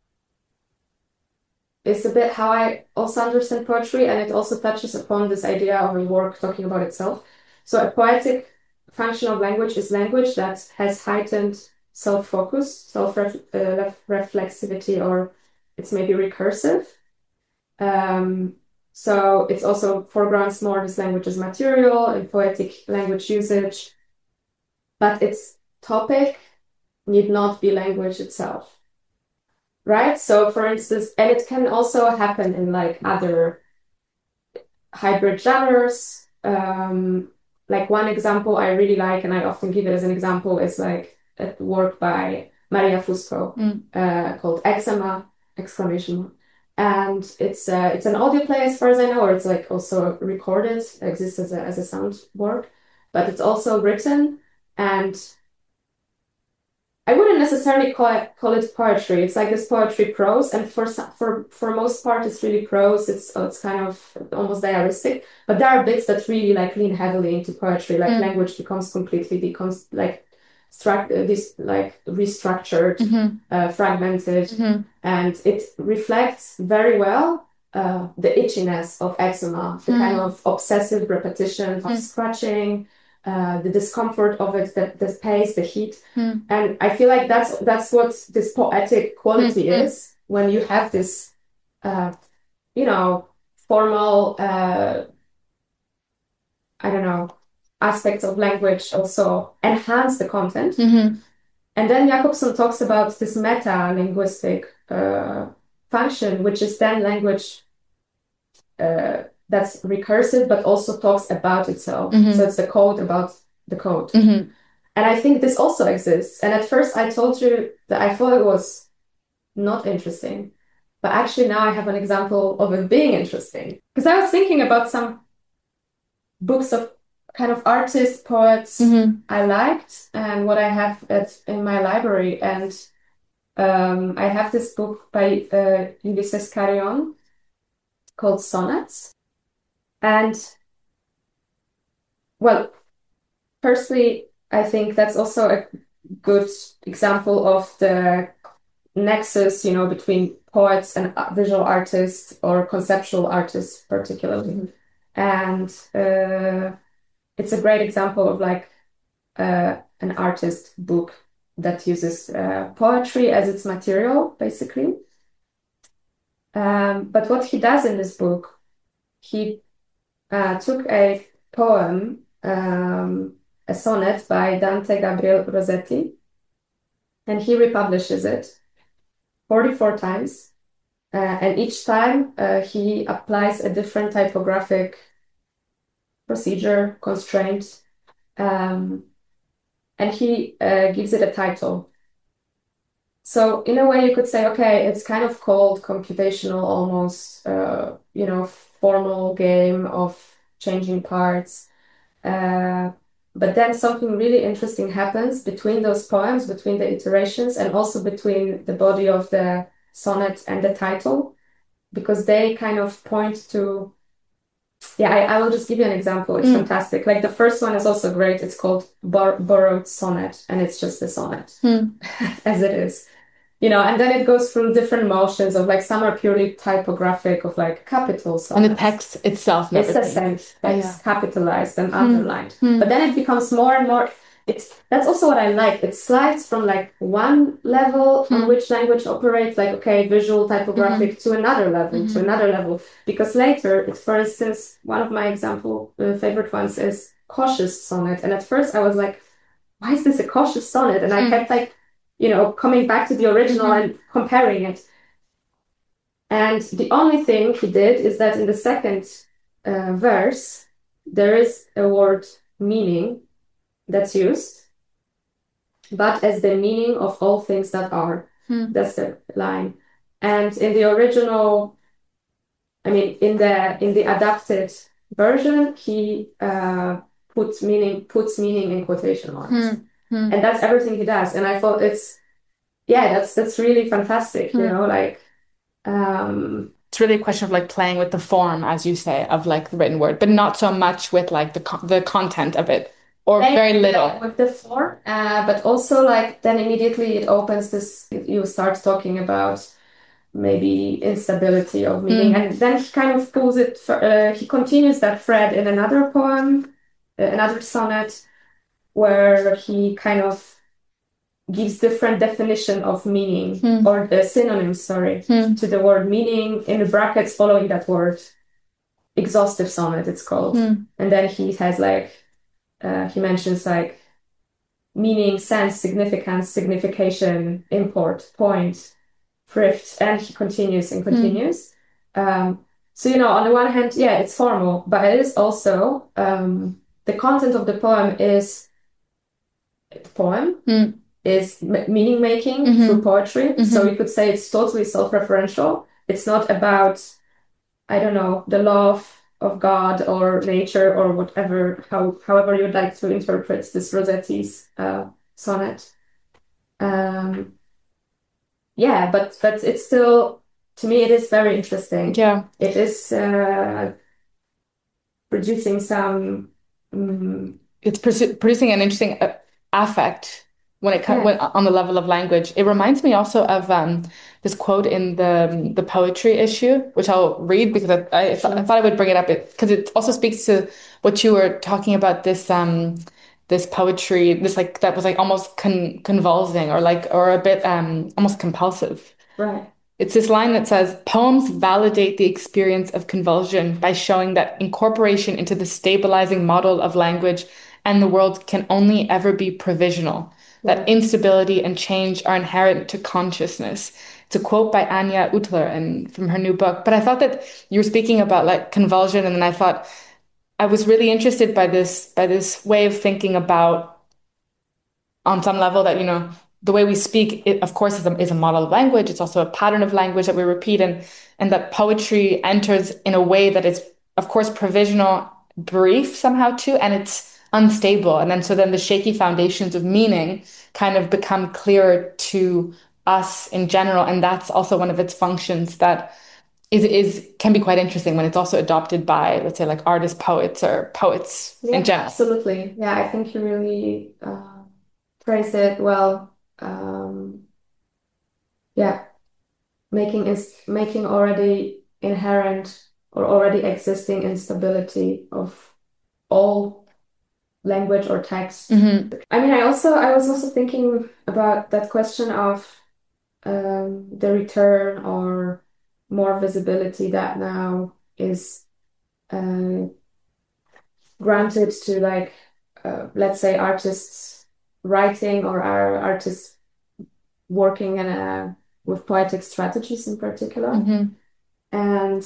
is a bit how I also understand poetry, and it also touches upon this idea of a work talking about itself. So a poetic function of language is language that has heightened self-focus, self-reflexivity, uh, or it's maybe recursive. Um, so it's also foregrounds more this language as material and poetic language usage, but its topic need not be language itself. Right? So for instance, and it can also happen in like other hybrid genres. Um, like one example I really like, and I often give it as an example, is like a work by Maria Fusco mm. uh, called Eczema, exclamation mark. And it's uh, it's an audio play as far as I know, or it's like also recorded, it exists as a, as a sound work, but it's also written, and I wouldn't necessarily call it, call it poetry. It's like this poetry prose, and for some, for for most part, it's really prose. It's it's kind of almost diaristic, but there are bits that really like lean heavily into poetry. Like mm. language becomes completely becomes like struct uh, this like restructured, mm-hmm. uh, fragmented, mm-hmm. and it reflects very well uh, the itchiness of eczema, the mm. kind of obsessive repetition of mm. scratching. Uh, the discomfort of it, the, the pace, the heat. Mm. And I feel like that's that's what this poetic quality mm. is, when you have this, uh, you know, formal, uh, I don't know, aspects of language also enhance the content. Mm-hmm. And then Jakobson talks about this meta-linguistic uh, function, which is then language uh, that's recursive, but also talks about itself. Mm-hmm. So it's the code about the code. Mm-hmm. And I think this also exists. And at first I told you that I thought it was not interesting. But actually now I have an example of it being interesting. Because I was thinking about some books of kind of artists, poets mm-hmm. I liked, and what I have at, in my library. And um, I have this book by uh, Ulysses Carrion called Sonnets. And, well, firstly, I think that's also a good example of the nexus, you know, between poets and visual artists, or conceptual artists particularly. Mm-hmm. And uh, it's a great example of like uh, an artist book that uses uh, poetry as its material, basically. Um, but what he does in this book, he uh, took a poem, um, a sonnet by Dante Gabriel Rossetti, and he republishes it forty-four times. Uh, and each time uh, he applies a different typographic procedure, constraint, um, and he uh, gives it a title. So in a way you could say, okay, it's kind of called computational, almost, uh, you know, formal game of changing parts. Uh, but then something really interesting happens between those poems, between the iterations, and also between the body of the sonnet and the title, because they kind of point to, yeah, I, I will just give you an example. It's mm. fantastic. Like the first one is also great. It's called Bor- Borrowed Sonnet, and it's just a sonnet, mm. as it is. You know, and then it goes through different motions of like, some are purely typographic of like capitals. And the text itself. It's the same. It's oh, yeah. capitalized and underlined. Mm. But then it becomes more and more, it's, that's also what I like. It slides from like one level mm. on which language operates, like, okay, visual, typographic, mm-hmm. to another level, mm-hmm. to another level. Because later, it's, for instance, one of my example uh, favorite ones is cautious sonnet. And at first I was like, why is this a cautious sonnet? And mm. I kept like, you know, coming back to the original mm-hmm. and comparing it. And the only thing he did is that in the second uh, verse, there is a word meaning that's used, but as the meaning of all things that are. Hmm. That's the line. And in the original, I mean, in the in the adapted version, he uh, puts meaning puts meaning in quotation marks, Hmm. Hmm. and that's everything he does. And I thought it's yeah, that's that's really fantastic. You Hmm. know, like um, It's really a question of like playing with the form, as you say, of like the written word, but not so much with like the con the content of it, or playing very with the- little. with the form, uh, but also like then immediately it opens this. You start talking about maybe instability of meaning, Mm. and then he kind of pulls it. For, uh, he continues that thread in another poem, uh, another sonnet, where he kind of gives different definition of meaning Hmm. or uh, synonyms, sorry, Hmm. to the word meaning in the brackets following that word. Exhaustive sonnet, it's called. Hmm. And then he has like uh, he mentions like meaning, sense, significance, signification, import, point, thrift, and he continues and continues. Um, so you know, on the one hand, yeah, it's formal, but it is also um, the content of the poem is the poem Hmm. is m- meaning making Mhm. through poetry. So Mhm. you could say it's totally self-referential. It's not about, I don't know, the love of God or nature or whatever, how, however you'd like to interpret this Rossetti's uh, sonnet. Um, yeah, but but it's still, to me, it is very interesting. Yeah. It is uh, producing some. mm It's produ- producing an interesting uh, affect when it co- Yeah. when, on the level of language. It reminds me also of um, this quote in the the poetry issue, which I'll read because I, I, th I thought I would bring it up because it also speaks to what you were talking about. This um this poetry, this like that was like almost con convulsing or like or a bit um almost compulsive. Right. It's this line that says, poems validate the experience of convulsion by showing that incorporation into the stabilizing model of language and the world can only ever be provisional, that Right. instability and change are inherent to consciousness. It's a quote by Anya Utler and from her new book. But I thought that you were speaking about like convulsion, and then I thought I was really interested by this by this way of thinking about on some level that, you know, the way we speak, it, of course, is a, is a model of language. It's also a pattern of language that we repeat, and and that poetry enters in a way that is, of course, provisional, brief somehow too, and it's unstable. And then so then the shaky foundations of meaning kind of become clearer to us in general, and that's also one of its functions that is is can be quite interesting when it's also adopted by, let's say, like artists, poets, or poets Yeah, in general. absolutely. Yeah, I think you really uh, phrased it well. Um, yeah, making is making already inherent or already existing instability of all language or text. Mhm. I mean, I also I was also thinking about that question of um, the return or more visibility that now is uh, granted to like uh, let's say artists writing or our artists working in a with poetic strategies in particular. Mhm. And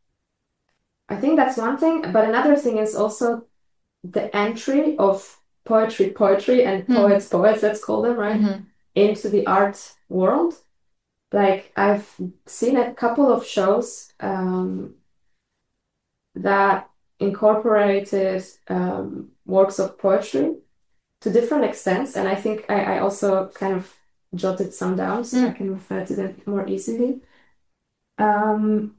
I think that's one thing, but another thing is also the entry of poetry, poetry and Hmm. poets, poets, let's call them, right, Mhm. into the art world. Like I've seen a couple of shows um, that incorporated um, works of poetry to different extents, and I think I, I also kind of jotted some down so I Mm. can refer to them more easily. Um,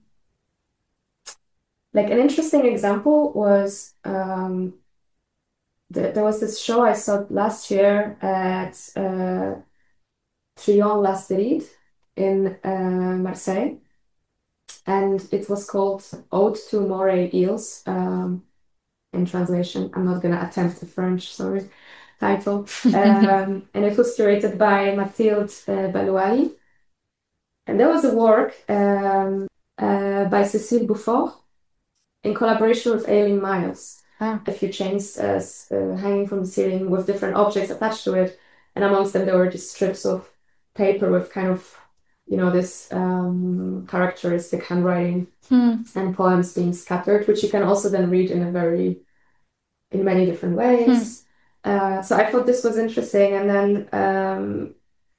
like an interesting example was um, the, there was this show I saw last year at uh, Trion l'Astéride in uh, Marseille, and it was called Ode to Moray Eels. Um, in translation, I'm not gonna attempt the French, sorry, title. Um, and it was curated by Mathilde uh, Balouali. And there was a work um, uh, by Cécile Beaufort in collaboration with Aileen Miles. Ah. A few chains uh, s- uh, hanging from the ceiling with different objects attached to it. And amongst them, there were just strips of paper with kind of you know, this um, characteristic handwriting Hmm. and poems being scattered, which you can also then read in a very, in many different ways. Uh, so I thought this was interesting. And then um,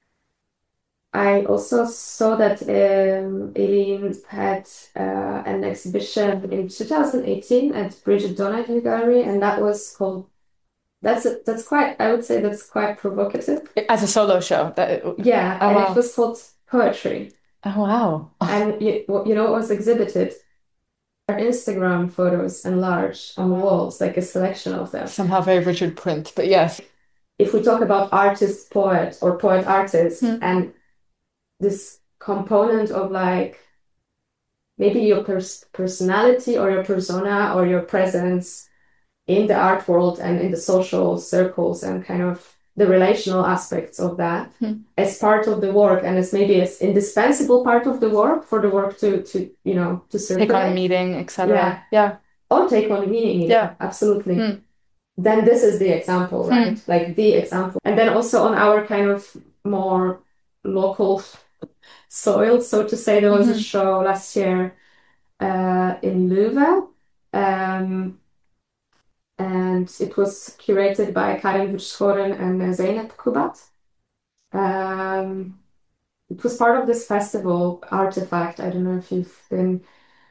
I also saw that um, Eileen had uh, an exhibition in two thousand eighteen at Bridget Donahue Gallery, and that was called, that's that's quite, I would say that's quite provocative. As a solo show. That, Yeah, oh, and wow. it was called Poetry. Oh, wow. And you, you know what was exhibited? Our Instagram photos enlarged on the walls, like a selection of them. Somehow very Richard Print, but yes. If we talk about artist poet or poet artist, Hmm. and this component of like maybe your pers personality or your persona or your presence in the art world and in the social circles and kind of the relational aspects of that Hmm. as part of the work and as maybe as indispensable part of the work for the work to to you know to circulate. Take on meaning, et cetera. Yeah. Yeah. Or take on meaning. Yeah. Absolutely. Hmm. Then this is the example, right? Hmm. Like the example. And then also on our kind of more local soil, so to say, there was a Mhm. show last year uh, in Leuven. Um, and it was curated by Karin Vucschoren and Zeynep Kubat. Um, it was part of this festival, Artifact. I don't know if you've been.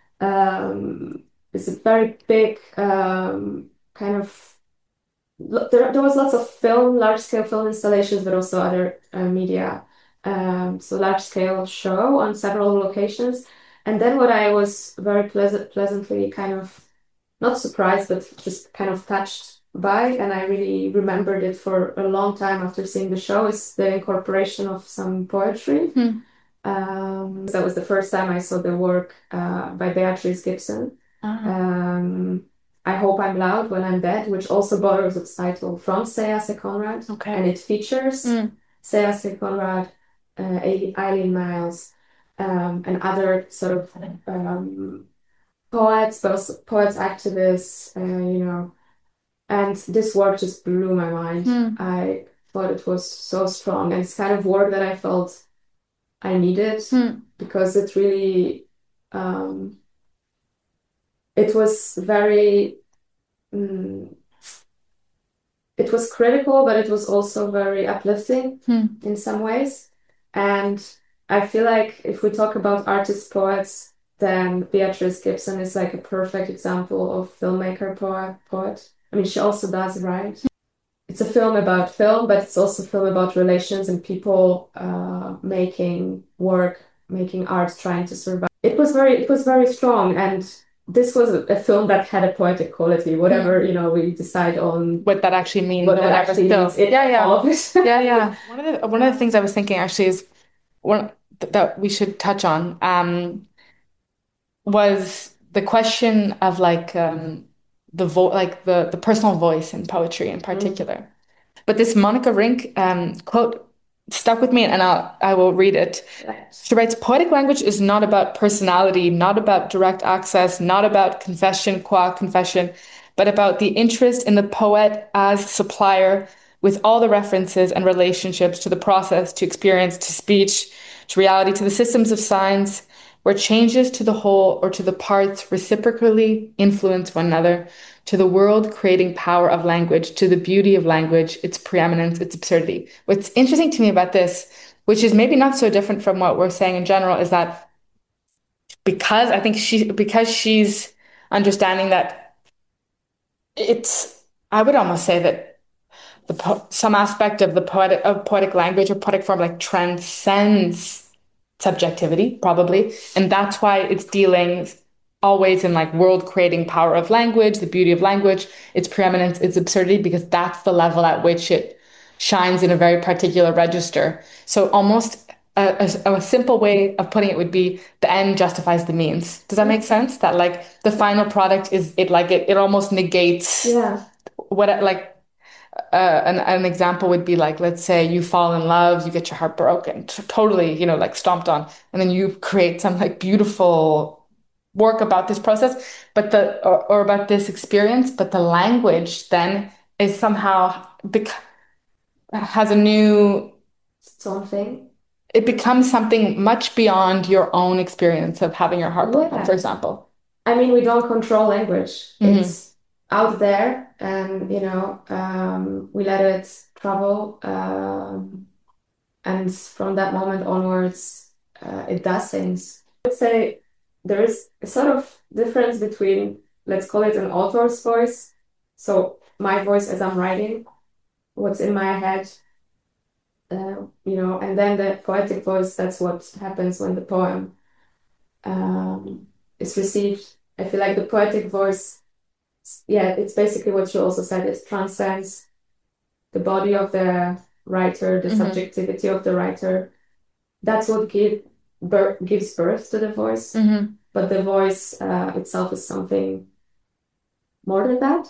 Um, it's a very big um, kind of. There, there was lots of film, large-scale film installations, but also other uh, media. Um, so large-scale show on several locations. And then what I was very pleasant, pleasantly kind of not surprised, but just kind of touched by, and I really remembered it for a long time after seeing the show, is the incorporation of some poetry. Hmm. Um, that was the first time I saw the work uh, by Beatrice Gibson. Ah. Um, I Hope I'm Loud When I'm Dead, which also borrows its title from Seyasse Conrad. Okay. And it features Mm. Seyasse Conrad, uh, Eileen Myles, um, and other sort of um, poets, but also poets, activists, uh, you know. And this work just blew my mind. Hmm. I thought it was so strong, and it's kind of work that I felt I needed Hmm. because it really, um, it was very, mm, it was critical, but it was also very uplifting Hmm. in some ways. And I feel like if we talk about artist poets, then Beatrice Gibson is like a perfect example of filmmaker poet poet. I mean, she also does write. It's a film about film, but it's also a film about relations and people uh, making work, making art, trying to survive. It was very, it was very strong, and this was a, a film that had a poetic quality. Whatever you know, we decide on What that actually means. what that whatever actually still. means. It, Yeah, yeah. all of it. Yeah, yeah. One of the one of the things I was thinking actually is one th- that we should touch on um, was the question of like um, the vo like the the personal voice in poetry in particular. But this Monica Rink um, quote stuck with me, and I'll, I will read it. She writes, poetic language is not about personality, not about direct access, not about confession qua confession, but about the interest in the poet as supplier with all the references and relationships to the process, to experience, to speech, to reality, to the systems of signs, where changes to the whole or to the parts reciprocally influence one another, to the world creating power of language, to the beauty of language, its preeminence, its absurdity. What's interesting to me about this, which is maybe not so different from what we're saying in general, is that because I think she, because she's understanding that it's, I would almost say that the po some aspect of the poetic of poetic language or poetic form like transcends subjectivity, probably, and that's why it's dealing always in like world creating power of language, the beauty of language, its preeminence, its absurdity, because that's the level at which it shines in a very particular register. So almost a, a, a simple way of putting it would be the end justifies the means. Does that make sense? That like the final product is it like it, it almost negates Yeah. what like uh, an, an example would be like, let's say you fall in love, you get your heart broken, t- totally, you know, like stomped on, and then you create some like beautiful work about this process, but the or, or about this experience, but the language then is somehow bec has a new It's its own thing. it becomes something much beyond your own experience of having your heart broken, Yeah. for example. I mean, we don't control language. Mhm. It's out there, and you know, um, we let it travel, um, and from that moment onwards, uh, it does things. I would say there is a sort of difference between, let's call it an author's voice, so my voice as I'm writing, what's in my head, uh, you know, and then the poetic voice, that's what happens when the poem um, is received. I feel like the poetic voice, yeah, it's basically what you also said, it transcends the body of the writer, the Mhm. subjectivity of the writer. That's what give, bir gives birth to the voice. Mhm. But the voice uh, itself is something more than that,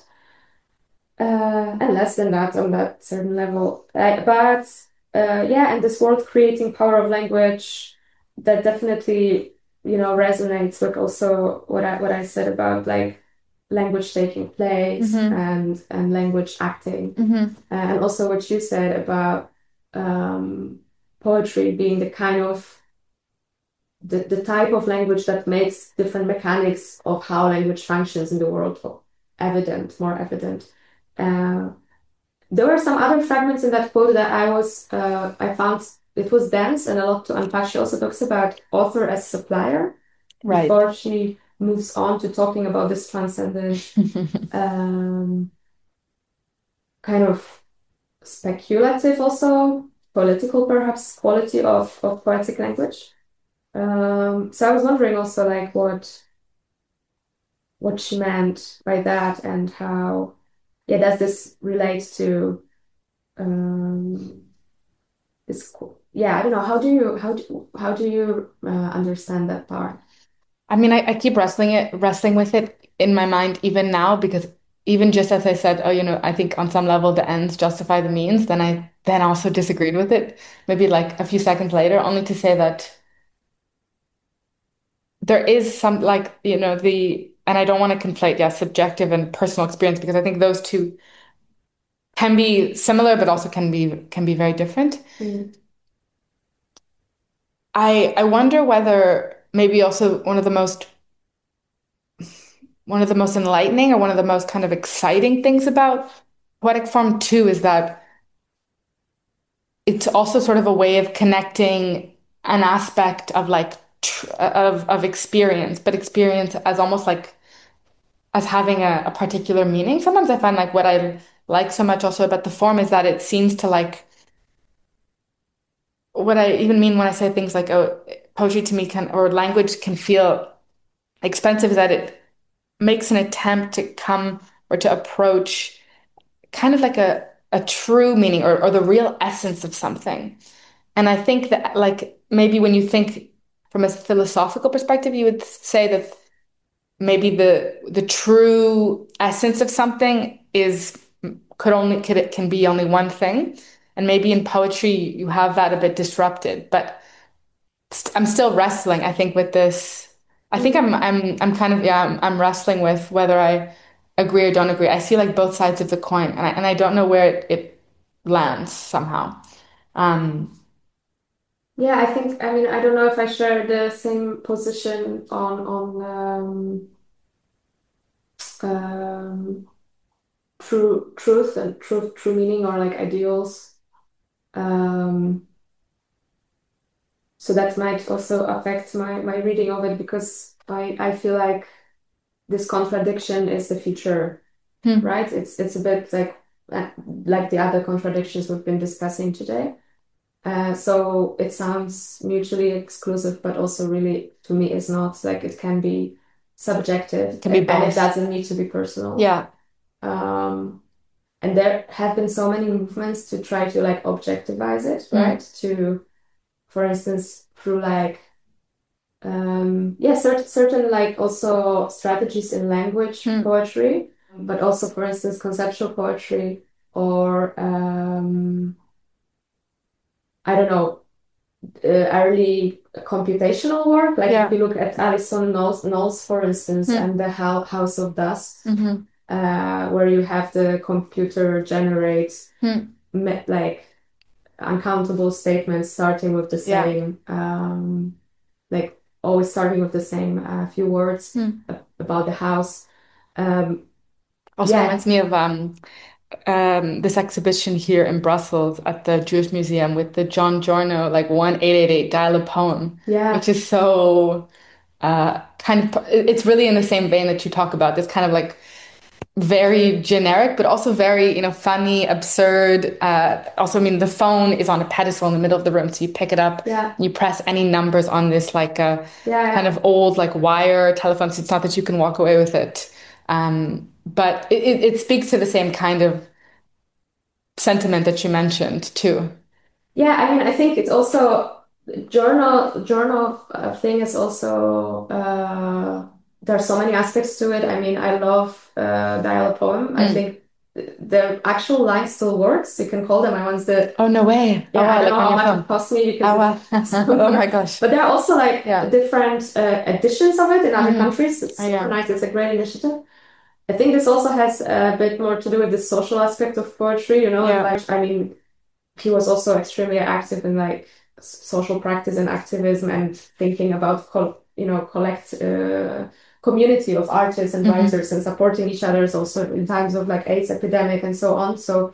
uh, and less than that on that certain level. Uh, but uh, yeah, and this world creating power of language, that definitely, you know, resonates with also what I what I said about like language taking place Mhm. and and language acting, Mhm. uh, and also what you said about um, poetry being the kind of the, the type of language that makes different mechanics of how language functions in the world evident, more evident. Uh, there were some other fragments in that quote that I was uh, I found it was dense and a lot to unpack. She also talks about author as supplier Right. before she moves on to talking about this transcendent um, kind of speculative, also political perhaps, quality of, of poetic language. Um, so I was wondering also like what what she meant by that and how, yeah, does this relate to um, this? Yeah, I don't know. How do you how do how do you uh, understand that part? I mean, I, I keep wrestling it, wrestling with it in my mind even now, because even just as I said, oh, you know, I think on some level the ends justify the means, then I then also disagreed with it, maybe like a few seconds later, only to say that there is some like, you know, the, and I don't want to conflate, yeah, subjective and personal experience, because I think those two can be similar, but also can be can be very different. Mm. I I wonder whether maybe also one of the most one of the most enlightening or one of the most kind of exciting things about poetic form too is that it's also sort of a way of connecting an aspect of like tr of of experience, but experience as almost like as having a, a particular meaning. Sometimes I find like what I like so much also about the form is that it seems to like what I even mean when I say things like, oh, poetry to me can, or language can feel expensive, is that it makes an attempt to come or to approach kind of like a, a true meaning, or, or the real essence of something. And I think that, like, maybe when you think from a philosophical perspective, you would say that maybe the the true essence of something is could only could it can be only one thing. And maybe in poetry you have that a bit disrupted. But st I'm still wrestling, I think, with this. I think I'm I'm I'm kind of, yeah, I'm, I'm wrestling with whether I agree or don't agree. I see like both sides of the coin, and I and I don't know where it, it lands somehow. Um, Yeah, I think, I mean, I don't know if I share the same position on on um, um, true truth and truth, true meaning, or like ideals. Um, so that might also affect my my reading of it because I I feel like this contradiction is the future, hmm. right? It's it's a bit like like the other contradictions we've been discussing today. Uh, so it sounds mutually exclusive, but also really to me is not. Like it can be subjective It can be and it both. doesn't need to be personal. Yeah. Um, and there have been so many movements to try to like objectivize it, Mm. right? To, for instance, through like um, yeah, certain certain like also strategies in language Mm. poetry, but also, for instance, conceptual poetry or um, I don't know, uh, early computational work. Like Yeah. if you look at Alison Knowles, Knowles for instance, Mm. and the Hou- House of Dust, Mm-hmm. uh, where you have the computer generate Mm. me- like uncountable statements starting with the Yeah. same, um, like always starting with the same uh, few words Hmm. about the house. Um, Also yeah, reminds me of um, um, this exhibition here in Brussels at the Jewish Museum with the John Giorno, like one eight eight eight dial a poem, yeah, which is so uh, kind of, it's really in the same vein that you talk about, this kind of like very generic, but also very, you know, funny, absurd. Uh, also, I mean, the phone is on a pedestal in the middle of the room, so you pick it up, yeah, you press any numbers on this like a yeah, kind yeah. of old like wire telephone. So it's not that you can walk away with it, um, but it, it, it speaks to the same kind of sentiment that you mentioned too. Yeah, I mean, I think it's also journal journal uh, thing is also uh, there are so many aspects to it. I mean, I love uh, dial a poem. I Mm. think the actual line still works. You can call them. I once the Oh, no way. Oh, yeah, I wow, don't like know on how your much phone. it cost me Oh, because wow. it's Oh my somewhere. gosh. But there are also like Yeah. different uh, editions of it in other Hmm. countries. It's Oh, super yeah. nice. It's a great initiative. I think this also has a bit more to do with the social aspect of poetry, you know, and Yeah. like I mean, he was also extremely active in like s- social practice and activism and thinking about co- you know collect uh, community of artists and Hmm. writers and supporting each other also in times of like AIDS epidemic and so on. So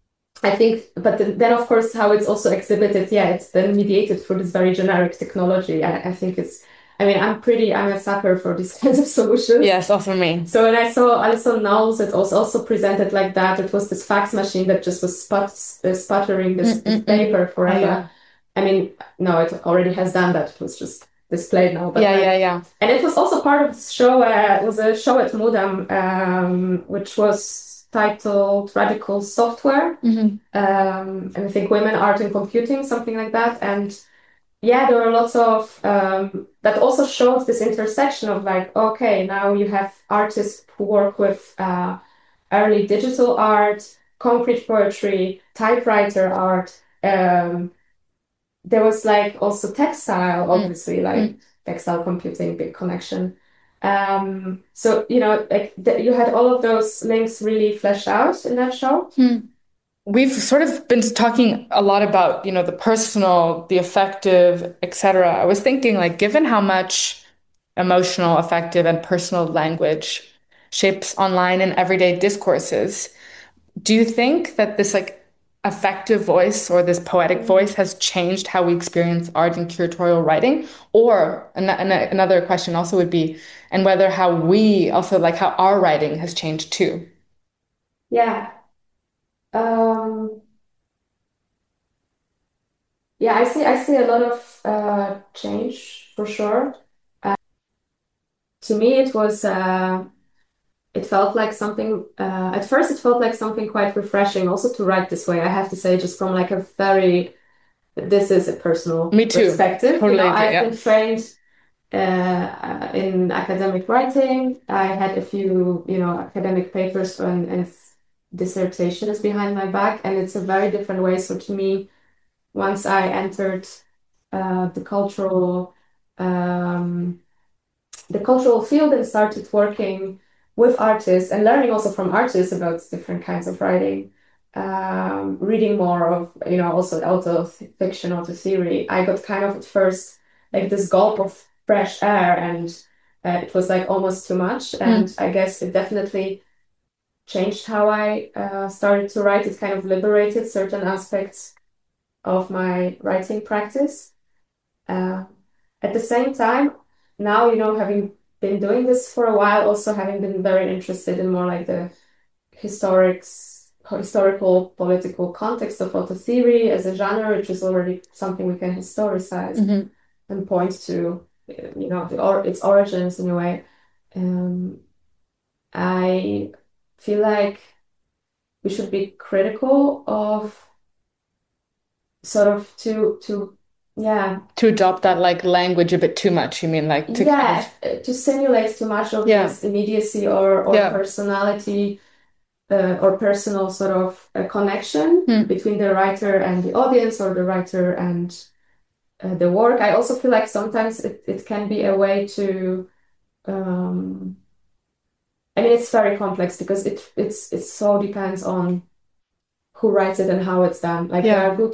I think, but then, then of course, how it's also exhibited, yeah, it's then mediated through this very generic technology. I, I think it's, I mean, I'm pretty, I'm a sucker for these kinds of solutions. Yes, also me. So when I saw Alison Knowles, it was also presented like that. It was this fax machine that just was sput, uh, sputtering this, this Mm-mm-mm. paper Oh, forever. yeah. I mean, no, it already has done that. It was just displayed now. But Yeah, like, yeah, yeah. and it was also part of this show. Uh, it was a show at Mudam, um, which was titled Radical Software. Hmm. Um, and I think Women, Art and Computing, something like that. And yeah, there were lots of um, that also showed this intersection of like, okay, now you have artists who work with uh, early digital art, concrete poetry, typewriter art. Um, there was like also textile, obviously, like Mm. textile computing, big connection. Um, so you know, like th- you had all of those links really fleshed out in that show. Hmm. We've sort of been talking a lot about, you know, the personal, the affective, et cetera. I was thinking, like, given how much emotional, affective, and personal language shapes online and everyday discourses, do you think that this like affective voice or this poetic voice has changed how we experience art and curatorial writing? Or an an another question also would be, and whether how we also like how our writing has changed too. Yeah. Um, Yeah, I see. I see a lot of uh, change for sure. To me, it was. Uh, it felt like something. Uh, at first, it felt like something quite refreshing, also to write this way. I have to say, just from like a very. This is a personal Me too. perspective. You Totally know, agree. I've Yeah. been trained uh, in academic writing. I had a few, you know, academic papers and, and dissertations behind my back, and it's a very different way. So to me, once I entered uh, the cultural um, the cultural field and started working with artists and learning also from artists about different kinds of writing, um, reading more of you know also auto fiction, auto theory. I got kind of at first like this gulp of fresh air, and uh, it was like almost too much. And I guess it definitely changed how I uh, started to write. It kind of liberated certain aspects of my writing practice. Uh, at the same time, now, you know, having been doing this for a while, also having been very interested in more like the historics, historical political context of auto theory as a genre, which is already something we can historicize Mhm. and point to, you know, the, or its origins in a way. Um, I feel like we should be critical of sort of to to yeah To adopt that like language a bit too much, you mean like to kind yeah uh, to simulate too much of Yeah. this immediacy or or Yeah. personality uh, or personal sort of uh, connection Hmm. between the writer and the audience or the writer and uh, the work. I also feel like sometimes it, it can be a way to um I mean it's very complex because it it's it so depends on who writes it and how it's done. Like there Yeah. are good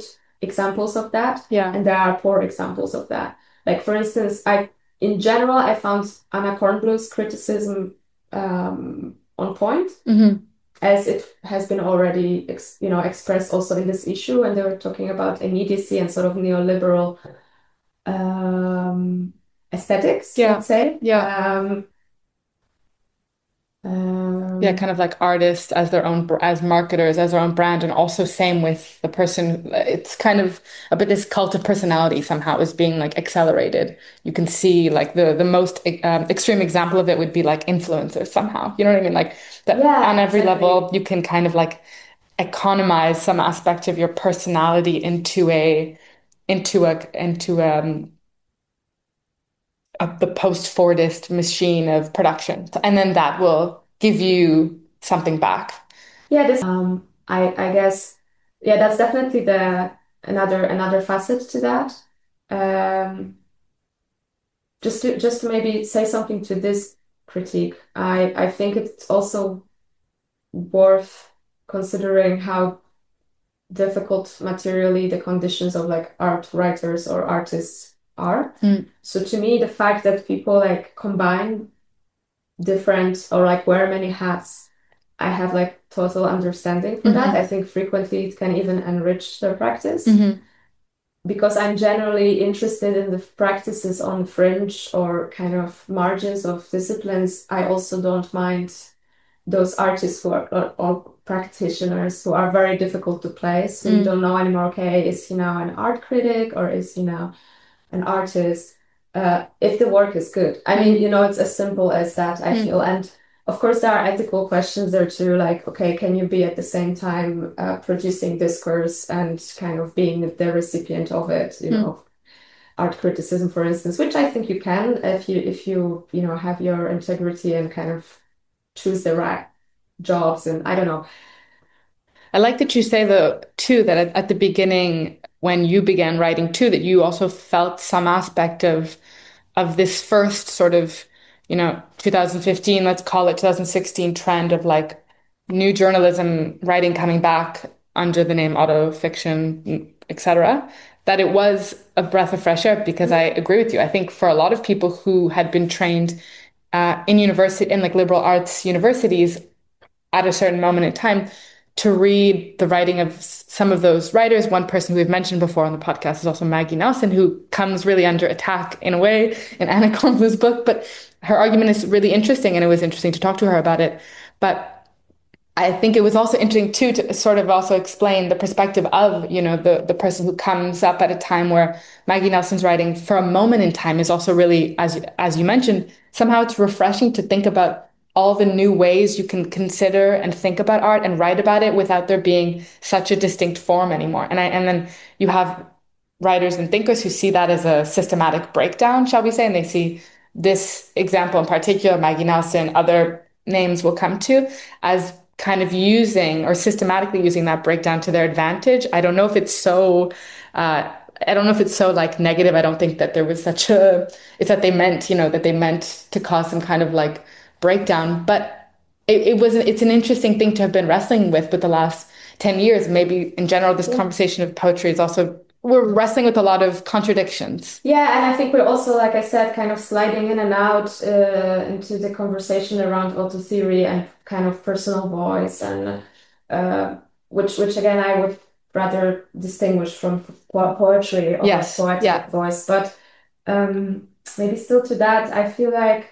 examples of that, Yeah. and there are poor examples of that. Like, for instance, I in general I found Anna Kornbluh's criticism um, on point, Mm-hmm. as it has been already ex you know expressed also in this issue, and they were talking about immediacy and sort of neoliberal um, aesthetics, Yeah. let's say. Yeah. Um, um, Yeah, kind of like artists as their own, br- as marketers, as their own brand, and also same with the person. It's kind of a bit this cult of personality somehow is being like accelerated. You can see like the the most um, extreme example of it would be like influencers somehow. You know what I mean? Like that Yeah, on every exactly. level, you can kind of like economize some aspect of your personality into a into a into um a, the post-Fordist machine of production, and then that will give you something back. Yeah, this um I I guess yeah, that's definitely the another another facet to that. Um just to just to maybe say something to this critique. I I think it's also worth considering how difficult materially the conditions of like art writers or artists are. Mm. So to me, the fact that people like combine different or like wear many hats, I have like total understanding for that. Mm-hmm. I think frequently it can even enrich their practice Mm-hmm. because I'm generally interested in the practices on fringe or kind of margins of disciplines. I also don't mind those artists who are or, or practitioners who are very difficult to place. So you Mm. don't know anymore, okay, is he now an art critic or is he now an artist? Uh, if the work is good. I mean, you know, it's as simple as that, I Mm. feel. And of course, there are ethical questions there too, like, okay, can you be at the same time uh, producing discourse and kind of being the recipient of it, you Mm. know, art criticism, for instance, which I think you can if you if you you know have your integrity and kind of choose the right jobs. And I don't know. I like that you say the too that at, at the beginning when you began writing too that you also felt some aspect of of this first sort of, you know, two thousand fifteen, let's call it two thousand sixteen trend of like new journalism writing coming back under the name auto fiction, et cetera. That it was a breath of fresh air because I agree with you. I think for a lot of people who had been trained uh, in university in like liberal arts universities at a certain moment in time to read the writing of some of those writers. One person who we've mentioned before on the podcast is also Maggie Nelson, who comes really under attack in a way in Anna Kornbluh's book. But her argument is really interesting, and it was interesting to talk to her about it. But I think it was also interesting too to sort of also explain the perspective of, you know, the the person who comes up at a time where Maggie Nelson's writing for a moment in time is also really, as as you mentioned, somehow it's refreshing to think about all the new ways you can consider and think about art and write about it without there being such a distinct form anymore. And I and then you have writers and thinkers who see that as a systematic breakdown, shall we say, and they see this example in particular, Maggie Nelson, other names will come to, as kind of using or systematically using that breakdown to their advantage. I don't know if it's so uh, I don't know if it's so like negative. I don't think that there was such a it's that they meant, you know, that they meant to cause some kind of like breakdown. But it, it was it's an interesting thing to have been wrestling with with the last ten years. Maybe in general, this Yeah. conversation of poetry is also we're wrestling with a lot of contradictions. Yeah, and I think we're also, like I said, kind of sliding in and out uh, into the conversation around auto theory and kind of personal voice, and uh, which, which again, I would rather distinguish from po poetry or Yes, poetic yeah. voice. But um, maybe still to that, I feel like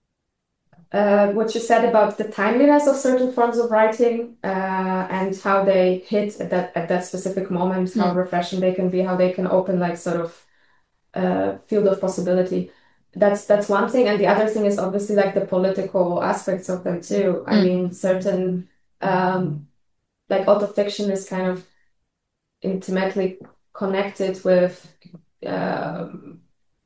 uh, what you said about the timeliness of certain forms of writing uh, and how they hit at that at that specific moment, how Mm. refreshing they can be, how they can open like sort of uh, field of possibility. That's that's one thing, and the other thing is obviously like the political aspects of them too. I Mm. mean, certain um, like autofiction is kind of intimately connected with. Um,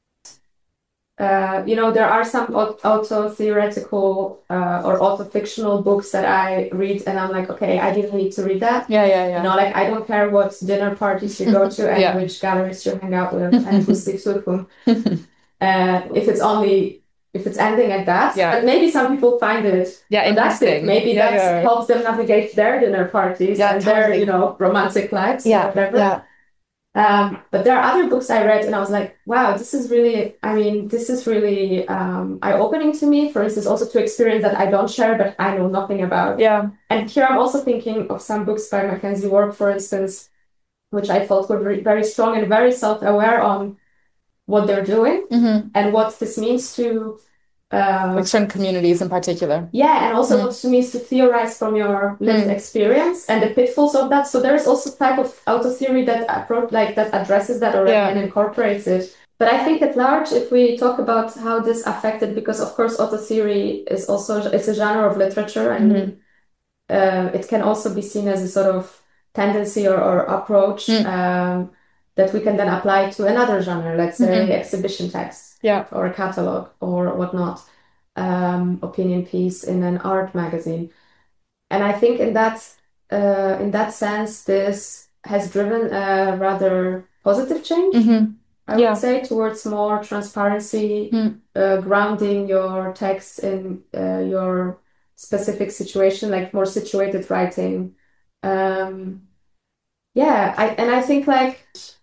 uh, you know, there are some auto theoretical uh, or auto fictional books that I read, and I'm like, okay, I didn't need to read that. Yeah, yeah, yeah. You know, like I don't care what dinner parties you go to and Yeah. which galleries you hang out with and who sleeps with whom. Uh, if it's only if it's ending at that, Yeah. but maybe some people find it Yeah, productive. interesting. Maybe Yeah, that yeah. helps them navigate their dinner parties Yeah, and their, totally. you know, romantic lives or Yeah, whatever. yeah. Um, but there are other books I read and I was like, wow, this is really, I mean, this is really um, eye-opening to me. For instance, also to experience that I don't share, but I know nothing about. Yeah. And here I'm also thinking of some books by Mackenzie Ward, for instance, which I felt were very, very strong and very self-aware on what they're doing Mm-hmm. and what this means to uh, Like certain communities in particular. yeah, and also Mm. what it means to theorize from your lived Mm. experience and the pitfalls of that. So there's also type of auto theory that appro- like that addresses that already Yeah. and incorporates it. But I think at large, if we talk about how this affected, because of course auto theory is also it's a genre of literature, and Mhm. uh, it can also be seen as a sort of tendency or, or approach Mm. um, that we can then apply to another genre, let's say Mhm. exhibition text Yeah. or a catalog or whatnot, um, opinion piece in an art magazine. And I think in that uh, in that sense, this has driven a rather positive change, Mhm. I Yeah. would say, towards more transparency, Mm. uh, grounding your text in uh, your specific situation, like more situated writing. Um, yeah, I and I think like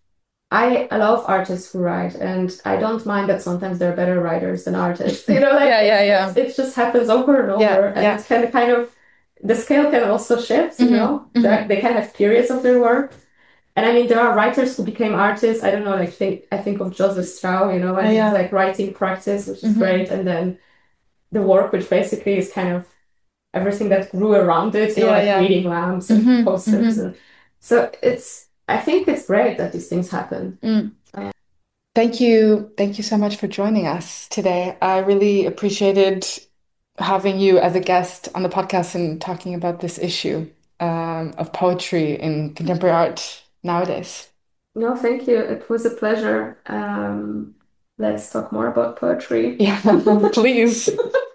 I love artists who write, and I don't mind that sometimes they're better writers than artists. You know, like Yeah, yeah, it's- yeah. it's- it just happens over and over, Yeah, and yeah. it's kind of kind of the scale can also shift. You Mhm, know, mhm. They're- they can have periods of their work. And I mean, there are writers who became artists. I don't know, like think I think of Joseph Strauss, you know, and Oh, yeah. his like writing practice, which is Mhm. great, and then the work, which basically is kind of everything that grew around it, you know, Yeah, like yeah. reading lamps and Mhm, posters, mhm. and so it's. I think it's great that these things happen. Mm. Thank you. Thank you so much for joining us today. I really appreciated having you as a guest on the podcast and talking about this issue um, of poetry in contemporary art nowadays. No, thank you. It was a pleasure. Um, let's talk more about poetry. Yeah, please.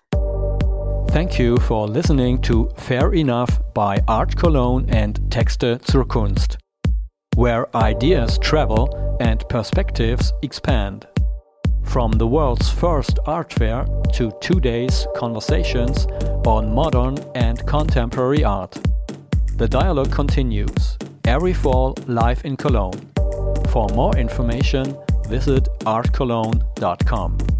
Thank you for listening to Fair Enough by Art Cologne and Texte zur Kunst, where ideas travel and perspectives expand. From the world's first art fair to two days conversations on modern and contemporary art. The dialogue continues every fall live in Cologne. For more information, visit art cologne dot com.